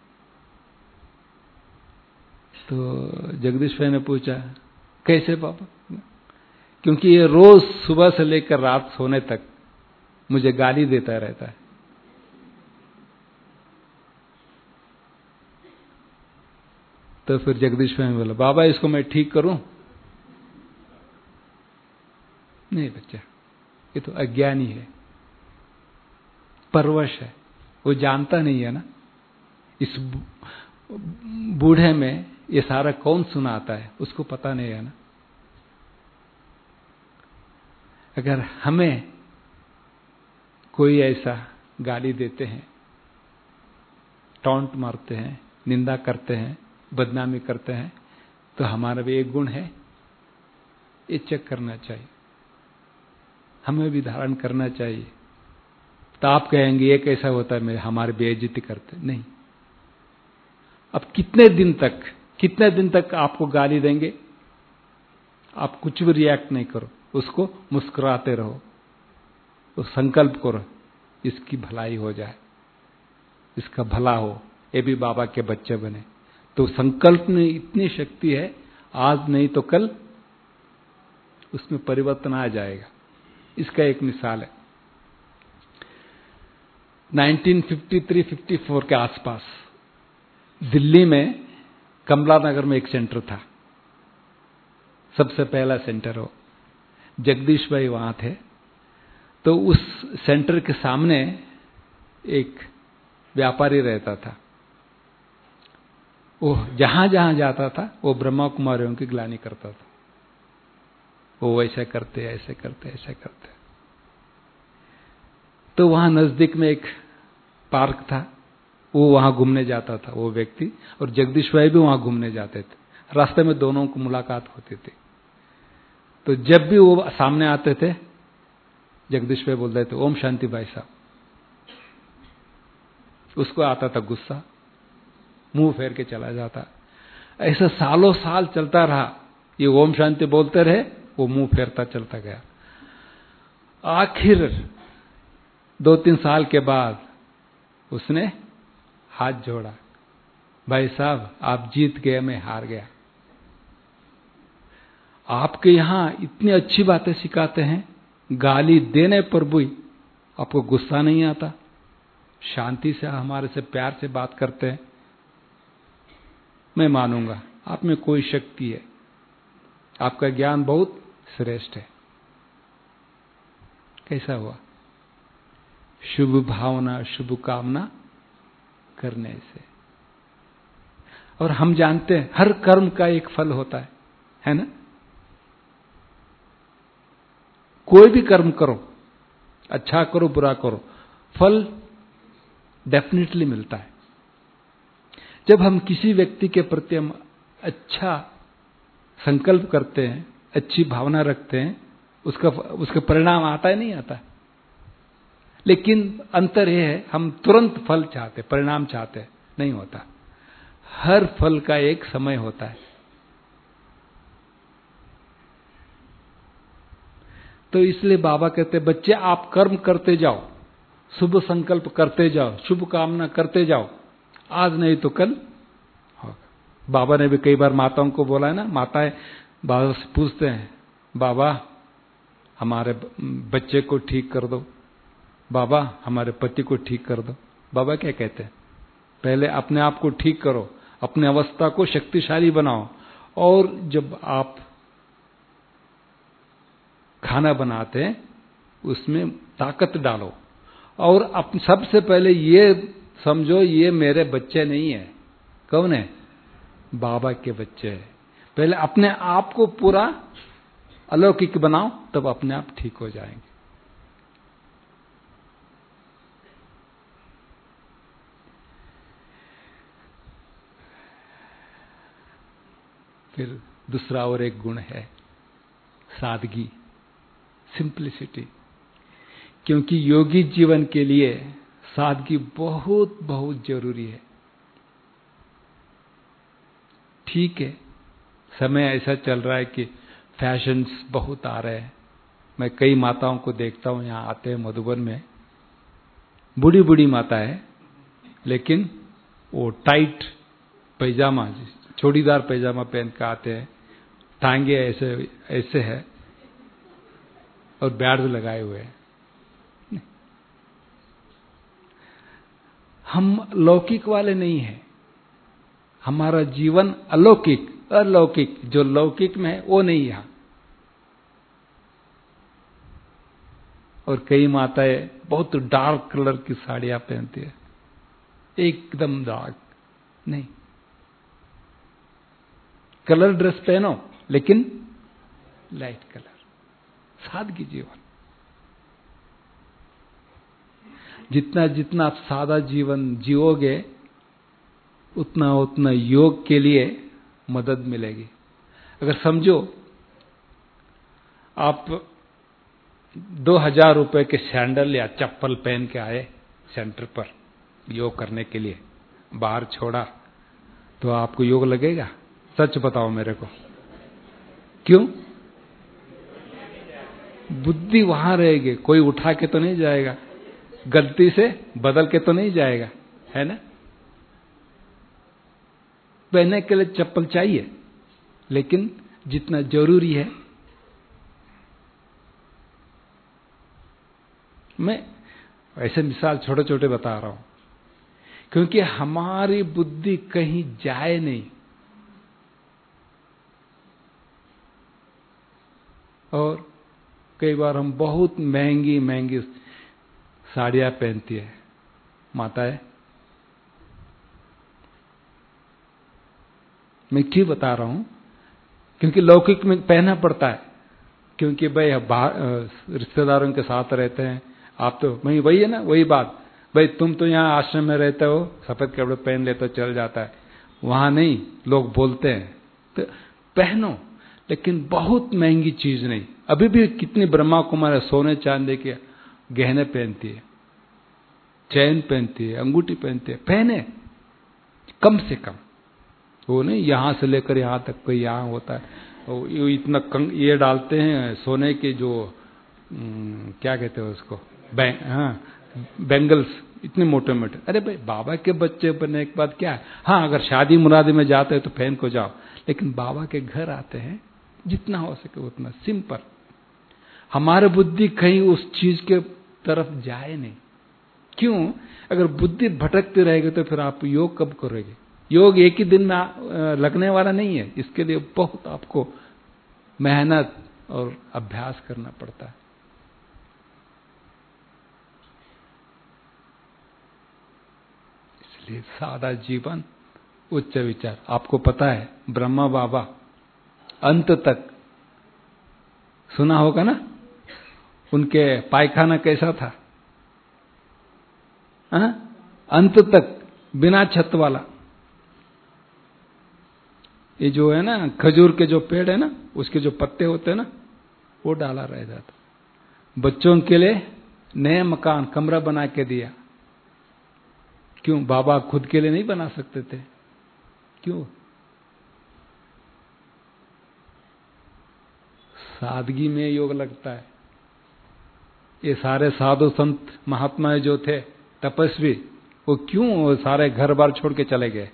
तो जगदीश भाई ने पूछा, कैसे बाबा? क्योंकि ये रोज सुबह से लेकर रात सोने तक मुझे गाली देता रहता है। तो फिर जगदीश भाई ने बोला, बाबा इसको मैं ठीक करूं? नहीं बच्चा, ये तो अज्ञानी है, परवश है, वो जानता नहीं है ना। इस बूढ़े में ये सारा कौन सुनाता है, उसको पता नहीं है ना। अगर हमें कोई ऐसा गाली देते हैं, टॉन्ट मारते हैं, निंदा करते हैं, बदनामी करते हैं, तो हमारा भी एक गुण है, ये चेक करना चाहिए, हमें भी धारण करना चाहिए। तो आप कहेंगे ये कैसा होता है, मैं हमारी बेइज्जती करते? नहीं। अब कितने दिन तक कितने दिन तक आपको गाली देंगे? आप कुछ भी रिएक्ट नहीं करो, उसको मुस्कुराते रहो, तो संकल्प करो इसकी भलाई हो जाए, इसका भला हो, ये भी बाबा के बच्चे बने। तो संकल्प में इतनी शक्ति है, आज नहीं तो कल उसमें परिवर्तन आ जाएगा। इसका एक मिसाल है, nineteen fifty three fifty four के आसपास दिल्ली में कमला नगर में एक सेंटर था, सबसे पहला सेंटर हो। जगदीश भाई वहां थे। तो उस सेंटर के सामने एक व्यापारी रहता था, वो जहां जहां जाता था वो ब्रह्मा कुमारियों की ग्लानि करता था। वो ऐसे करते ऐसे करते ऐसे करते। तो वहां नजदीक में एक पार्क था, वो वहां घूमने जाता था वो व्यक्ति, और जगदीश भाई भी वहां घूमने जाते थे। रास्ते में दोनों को मुलाकात होती थी। तो जब भी वो सामने आते थे, जगदीश भाई बोलते थे, ओम शांति भाई साहब, उसको आता था गुस्सा, मुंह फेर के चला जाता। ऐसा सालों साल चलता रहा। ये ओम शांति बोलते रहे, वो मुंह फेरता चलता गया। आखिर दो तीन साल के बाद उसने हाथ जोड़ा, भाई साहब आप जीत गए, मैं हार गया। आपके यहां इतनी अच्छी बातें सिखाते हैं, गाली देने पर भी आपको गुस्सा नहीं आता, शांति से हमारे से प्यार से बात करते हैं। मैं मानूंगा आप में कोई शक्ति है, आपका ज्ञान बहुत श्रेष्ठ है। कैसा हुआ? शुभ भावना, शुभ कामना करने से। और हम जानते हैं हर कर्म का एक फल होता है, है ना? कोई भी कर्म करो, अच्छा करो बुरा करो, फल डेफिनेटली मिलता है। जब हम किसी व्यक्ति के प्रति हम अच्छा संकल्प करते हैं, अच्छी भावना रखते हैं, उसका उसका परिणाम आता है नहीं आता। लेकिन अंतर यह है हम तुरंत फल चाहते, परिणाम चाहते, नहीं होता। हर फल का एक समय होता है। तो इसलिए बाबा कहते बच्चे आप कर्म करते जाओ, शुभ संकल्प करते जाओ, शुभ कामना करते जाओ, आज नहीं तो कल होगा। बाबा ने भी कई बार माताओं को बोला है ना, माताएं बाबा से पूछते हैं, बाबा हमारे बच्चे को ठीक कर दो, बाबा हमारे पति को ठीक कर दो। बाबा क्या कहते हैं? पहले अपने आप को ठीक करो, अपने अवस्था को शक्तिशाली बनाओ, और जब आप खाना बनाते हैं उसमें ताकत डालो, और अप सबसे पहले ये समझो ये मेरे बच्चे नहीं है। कौन है? बाबा के बच्चे हैं। पहले अपने आप को पूरा अलौकिक बनाओ, तब अपने आप ठीक हो जाएंगे। फिर दूसरा और एक गुण है सादगी, सिंप्लिसिटी। क्योंकि योगी जीवन के लिए सादगी बहुत बहुत जरूरी है। ठीक है, समय ऐसा चल रहा है कि फैशंस बहुत आ रहे हैं। मैं कई माताओं को देखता हूं, यहां आते हैं मधुबन में, बूढ़ी बूढ़ी माता है, लेकिन वो टाइट पैजामा, चौड़ीदार पैजामा पहन के आते हैं, टांगे ऐसे ऐसे है और बैड लगाए हुए हैं। हम लौकिक वाले नहीं हैं, हमारा जीवन अलौकिक, अलौकिक, जो लौकिक में है वो नहीं यहां। और कई माताएं बहुत डार्क कलर की साड़ियां पहनती है, एकदम डार्क नहीं। कलर ड्रेस पहनो लेकिन लाइट कलर, सादगी जीवन। जितना जितना आप सादा जीवन जियोगे, उतना उतना योग के लिए मदद मिलेगी। अगर समझो आप दो हजार रुपए के सैंडल या चप्पल पहन के आए सेंटर पर योग करने के लिए, बाहर छोड़ा, तो आपको योग लगेगा? सच बताओ मेरे को, क्यों? बुद्धि वहां रहेगी, कोई उठा के तो नहीं जाएगा, गलती से बदल के तो नहीं जाएगा, है ना? पहनने के लिए चप्पल चाहिए, लेकिन जितना जरूरी है, मैं ऐसे मिसाल छोटे छोटे बता रहा हूं, क्योंकि हमारी बुद्धि कहीं जाए नहीं। और कई बार हम बहुत महंगी महंगी साड़ियां पहनती है माताएं। मैं क्यों बता रहा हूं? क्योंकि लौकिक में पहनना पड़ता है, क्योंकि भाई रिश्तेदारों के साथ रहते हैं आप, तो वही वही है ना, वही बात। भाई तुम तो यहाँ आश्रम में रहते हो, सफेद कपड़े पहन ले तो चल जाता है, वहां नहीं, लोग बोलते हैं, तो पहनो, लेकिन बहुत महंगी चीज नहीं। अभी भी कितनी ब्रह्मा कुमार सोने चांदी के गहने पहनती है, चैन पहनती है, अंगूठी पहनती है, पहने कम से कम। वो नहीं यहां से लेकर यहां तक कोई यहां होता है, वो इतना कंग, ये डालते हैं सोने के जो न, क्या कहते हैं उसको, बैंक, हाँ बैंगल्स इतने मोटे मोटे। अरे भाई बाबा के बच्चे बनने के बाद क्या है, हाँ अगर शादी मुरादी में जाते हैं तो पहन को जाओ, लेकिन बाबा के घर आते हैं जितना हो सके उतना सिंपल। हमारे बुद्धि कहीं उस चीज के तरफ जाए नहीं। क्यों? अगर बुद्धि भटकती रहेगी तो फिर आप योग कब करोगे? योग एक ही दिन में लगने वाला नहीं है, इसके लिए बहुत आपको मेहनत और अभ्यास करना पड़ता है। इसलिए सादा जीवन, उच्च विचार। आपको पता है ब्रह्मा बाबा अंत तक सुना होगा ना, उनके पायखाना कैसा था, हा? अंत तक बिना छत वाला। ये जो है ना खजूर के जो पेड़ है ना, उसके जो पत्ते होते हैं ना, वो डाला रह जाता। बच्चों के लिए नए मकान कमरा बना के दिया। क्यों? बाबा खुद के लिए नहीं बना सकते थे? क्यों? सादगी में योग लगता है। ये सारे साधु संत महात्मा जो थे तपस्वी, वो क्यों वो सारे घर बार छोड़ के चले गए?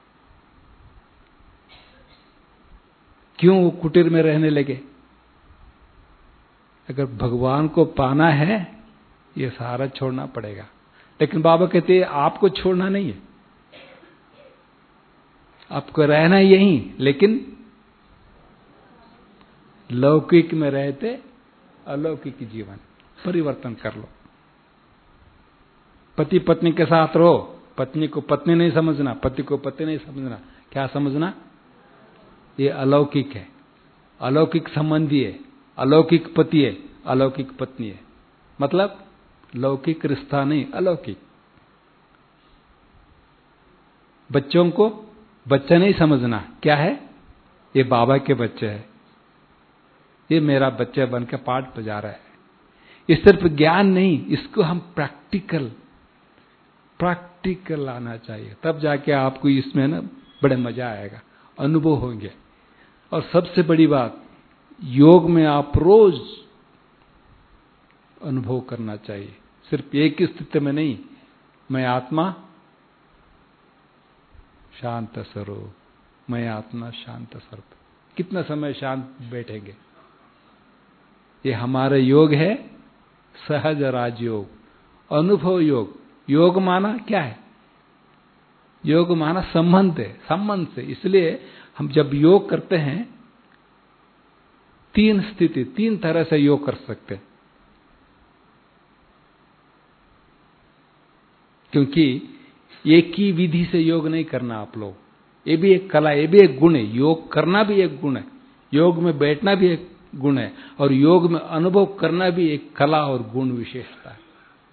क्यों वो कुटीर में रहने लगे? अगर भगवान को पाना है ये सारा छोड़ना पड़ेगा। लेकिन बाबा कहते हैं आपको छोड़ना नहीं है, आपको रहना यहीं, लेकिन लौकिक में रहते अलौकिक जीवन परिवर्तन कर लो। पति पत्नी के साथ रहो, पत्नी को पत्नी नहीं समझना, पति को पति नहीं समझना। क्या समझना? ये अलौकिक है, अलौकिक संबंधी है, अलौकिक पति है, अलौकिक पत्नी है। मतलब लौकिक रिश्ता नहीं, अलौकिक। बच्चों को बच्चा नहीं समझना। क्या है? ये बाबा के बच्चे हैं, ये मेरा बच्चा बन के पाठ बजा रहा है। ये सिर्फ ज्ञान नहीं, इसको हम प्रैक्टिकल प्रैक्टिकल लाना चाहिए, तब जाके आपको इसमें ना बड़े मजा आएगा, अनुभव होंगे। और सबसे बड़ी बात, योग में आप रोज अनुभव करना चाहिए, सिर्फ एक ही स्थिति में नहीं। मैं आत्मा शांत स्वरूप, मैं आत्मा शांत स्वरूप। कितना समय शांत बैठेंगे? ये हमारा योग है सहज राजयोग, अनुभव योग। योग माना क्या है? योग माना संबंध है, संबंध से। इसलिए हम जब योग करते हैं, तीन स्थिति, तीन तरह से योग कर सकते हैं। क्योंकि एक ही विधि से योग नहीं करना आप लोग, ये भी एक कला, ये भी एक गुण है। योग करना भी एक गुण है, योग में बैठना भी एक गुण है, और योग में अनुभव करना भी एक कला और गुण विशेषता है।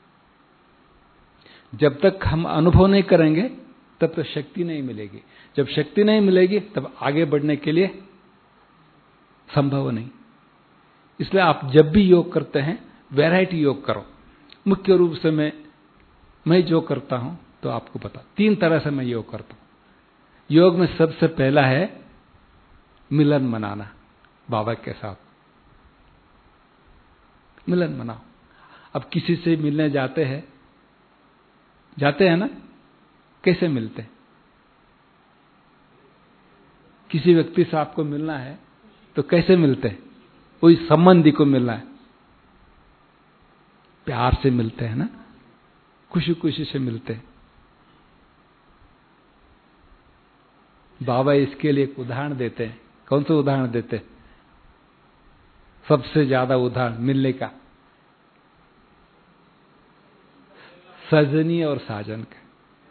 जब तक हम अनुभव नहीं करेंगे तब तक शक्ति नहीं मिलेगी। जब शक्ति नहीं मिलेगी तब आगे बढ़ने के लिए संभव नहीं। इसलिए आप जब भी योग करते हैं वैरायटी योग करो। मुख्य रूप से मैं मैं जो करता हूं तो आपको पता, तीन तरह से मैं योग करता हूं। योग में सबसे पहला है मिलन मनाना बाबा के साथ। मिलन मनाओ। अब किसी से मिलने जाते हैं जाते हैं ना, कैसे मिलते हैं? किसी व्यक्ति से आपको मिलना है तो कैसे मिलते हैं? कोई संबंधी को मिलना है, प्यार से मिलते हैं ना, खुशी खुशी से मिलते हैं। बाबा इसके लिए एक उदाहरण देते हैं। कौन सा उदाहरण देते हैं? सबसे ज्यादा उदाहरण मिलने का, सजनी और साजन का।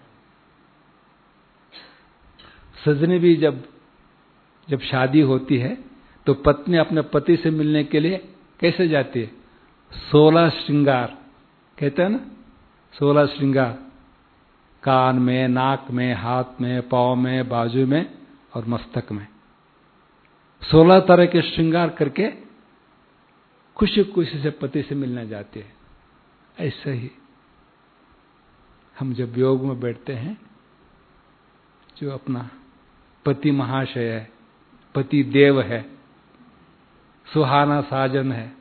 सजनी भी जब जब शादी होती है तो पत्नी अपने पति से मिलने के लिए कैसे जाती है? सोलह श्रृंगार कहते हैं ना, सोलह श्रृंगार, कान में, नाक में, हाथ में, पांव में, बाजू में और मस्तक में, सोलह तरह के श्रृंगार करके खुशी खुशी से पति से मिलने जाती है। ऐसे ही हम जब योग में बैठते हैं, जो अपना पति महाशय है, पति देव है, सुहाना साजन है,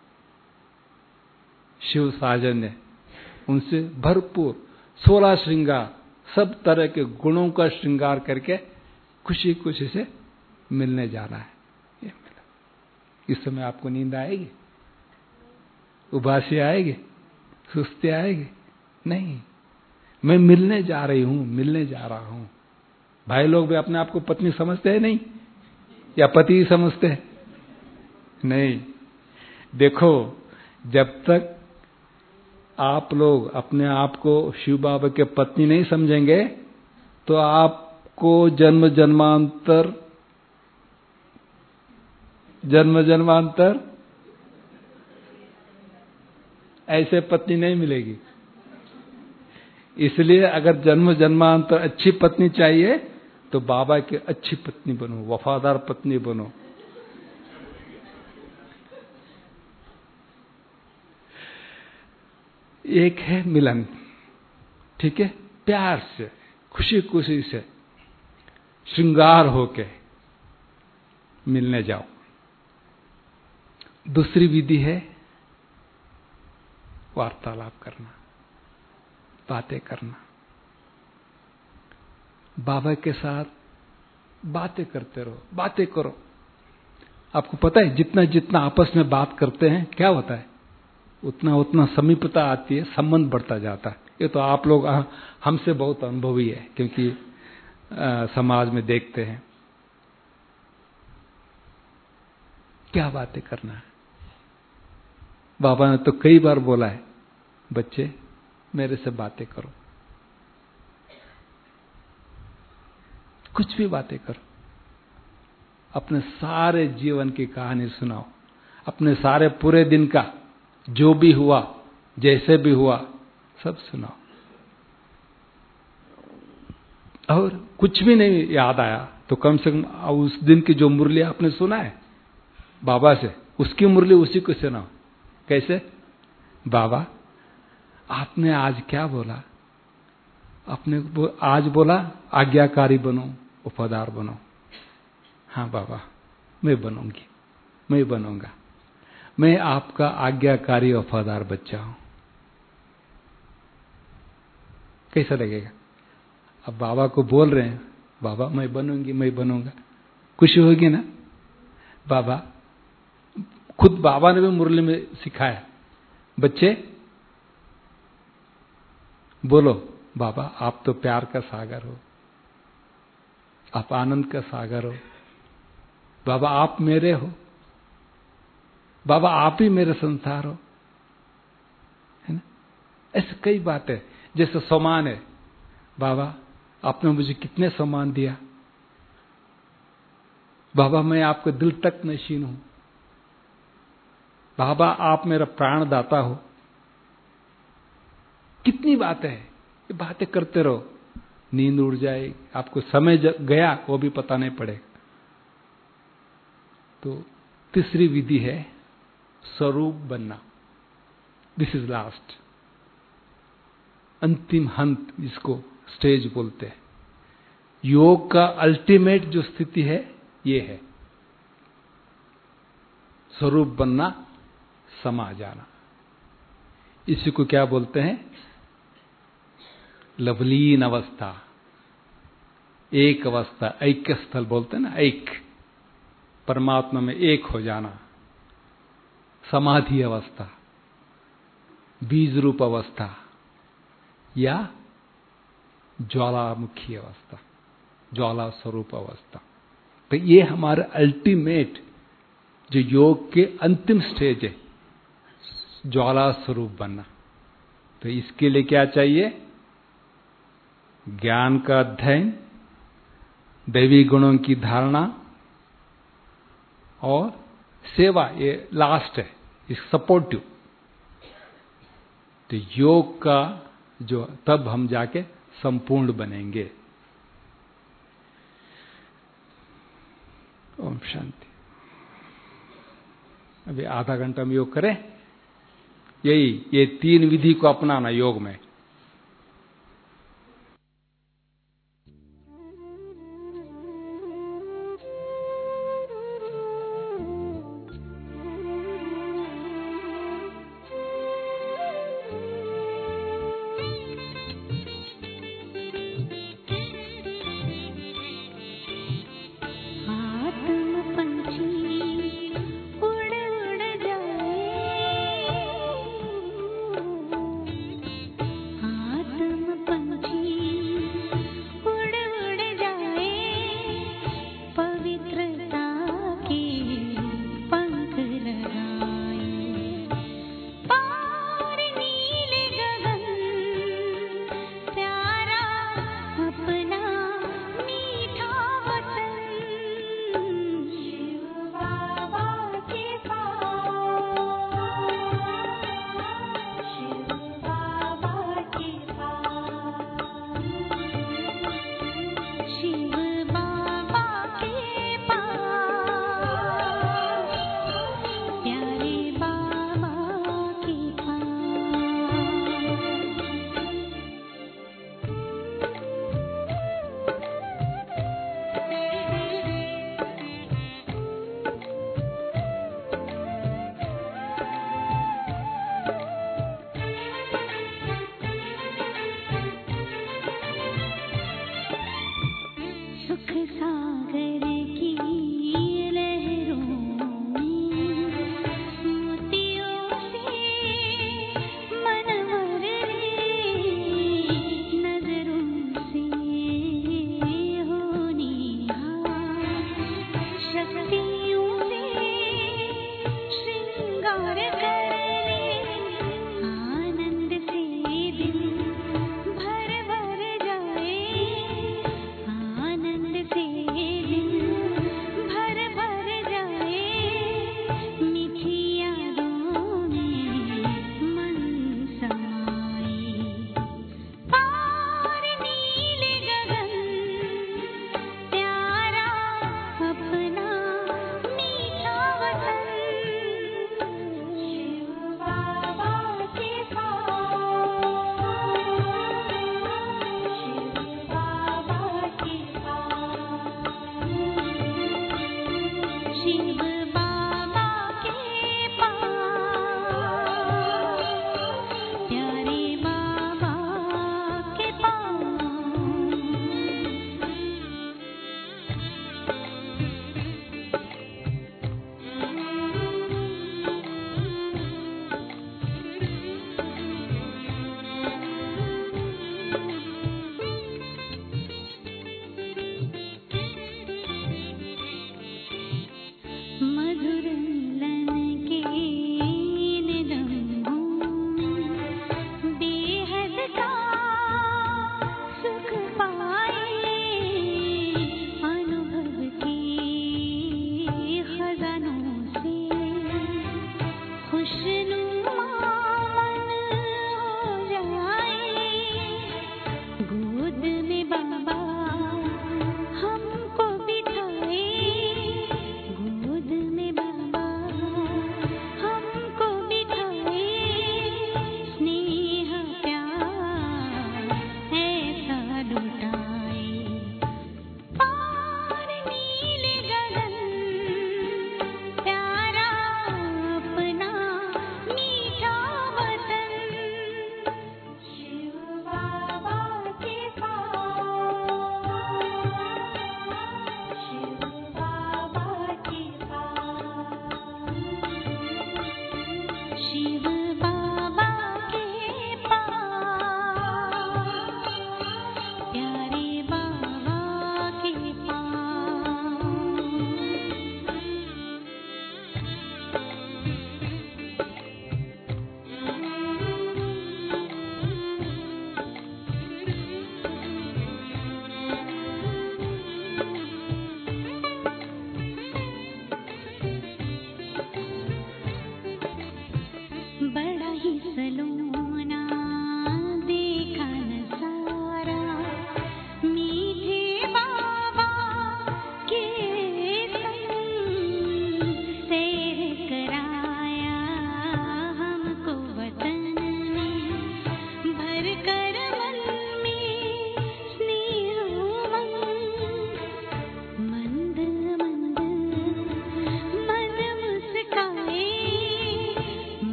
शिव साजन है, उनसे भरपूर सोलह श्रृंगार, सब तरह के गुणों का श्रृंगार करके खुशी खुशी से मिलने जाना है। ये मिला। इस समय आपको नींद आएगी, उबासी आएगी, सुस्ती आएगी? नहीं, मैं मिलने जा रही हूं, मिलने जा रहा हूं। भाई लोग भी अपने आप को पत्नी समझते हैं नहीं, या पति समझते हैं? नहीं। देखो, जब तक आप लोग अपने आप को शिव बाबा के पत्नी नहीं समझेंगे, तो आपको जन्म जन्मांतर जन्म जन्मांतर ऐसे पत्नी नहीं मिलेगी। इसलिए अगर जन्म जन्मांतर अच्छी पत्नी चाहिए, तो बाबा की अच्छी पत्नी बनो, वफादार पत्नी बनो। एक है मिलन, ठीक है, प्यार से, खुशी खुशी से, श्रृंगार होके मिलने जाओ। दूसरी विधि है वार्तालाप करना, बातें करना। बाबा के साथ बातें करते रहो, बातें करो। आपको पता है, जितना जितना आपस में बात करते हैं, क्या होता है, उतना उतना समीपता आती है, संबंध बढ़ता जाता है। ये तो आप लोग हमसे बहुत अनुभवी है, क्योंकि आ, समाज में देखते हैं। क्या बातें करना है? बाबा ने तो कई बार बोला है, बच्चे मेरे से बातें करो, कुछ भी बातें करो, अपने सारे जीवन की कहानी सुनाओ, अपने सारे पूरे दिन का जो भी हुआ, जैसे भी हुआ, सब सुनाओ। और कुछ भी नहीं याद आया तो कम से कम उस दिन की जो मुरली आपने सुना है बाबा से, उसकी मुरली उसी को सुनाओ। कैसे? बाबा आपने आज क्या बोला? आपने आज बोला आज्ञाकारी बनो, वफादार बनो। हाँ बाबा, मैं बनूंगी, मैं बनूंगा, मैं आपका आज्ञाकारी वफादार बच्चा हूं। कैसा लगेगा? अब बाबा को बोल रहे हैं, बाबा मैं बनूंगी, मैं बनूंगा, खुशी होगी ना? बाबा, खुद बाबा ने भी मुरली में सिखाया, बच्चे बोलो बाबा आप तो प्यार का सागर हो, आप आनंद का सागर हो, बाबा आप मेरे हो, बाबा आप ही मेरे संसार हो, है ना? ऐसे कई बातें, जैसे सम्मान है, बाबा आपने मुझे कितने सम्मान दिया, बाबा मैं आपके दिल तक नशीन हूं, बाबा आप मेरा प्राणदाता हो। कितनी बातें हैं, ये बातें करते रहो, नींद उड़ जाएगी, आपको समय गया वो भी पता नहीं पड़ेगा। तो तीसरी विधि है स्वरूप बनना। दिस इज लास्ट, अंतिम हंत, जिसको स्टेज बोलते हैं। योग का अल्टीमेट जो स्थिति है ये है स्वरूप बनना, समा जाना। इसी को क्या बोलते हैं? लवलीन अवस्था, एक अवस्था, ऐक्य स्थल बोलते हैं ना, एक परमात्मा में एक हो जाना, समाधि अवस्था, बीज रूप अवस्था, या ज्वालामुखी अवस्था, ज्वाला स्वरूप अवस्था। तो ये हमारा अल्टीमेट जो योग के अंतिम स्टेज है, ज्वाला स्वरूप बनना। तो इसके लिए क्या चाहिए? ज्ञान का अध्ययन, दैवी गुणों की धारणा और सेवा, ये लास्ट है, इस सपोर्टिव। तो योग का जो, तब हम जाके संपूर्ण बनेंगे। ओम शांति। अभी आधा घंटा में योग करें। यही ये तीन विधि को अपनाना योग में।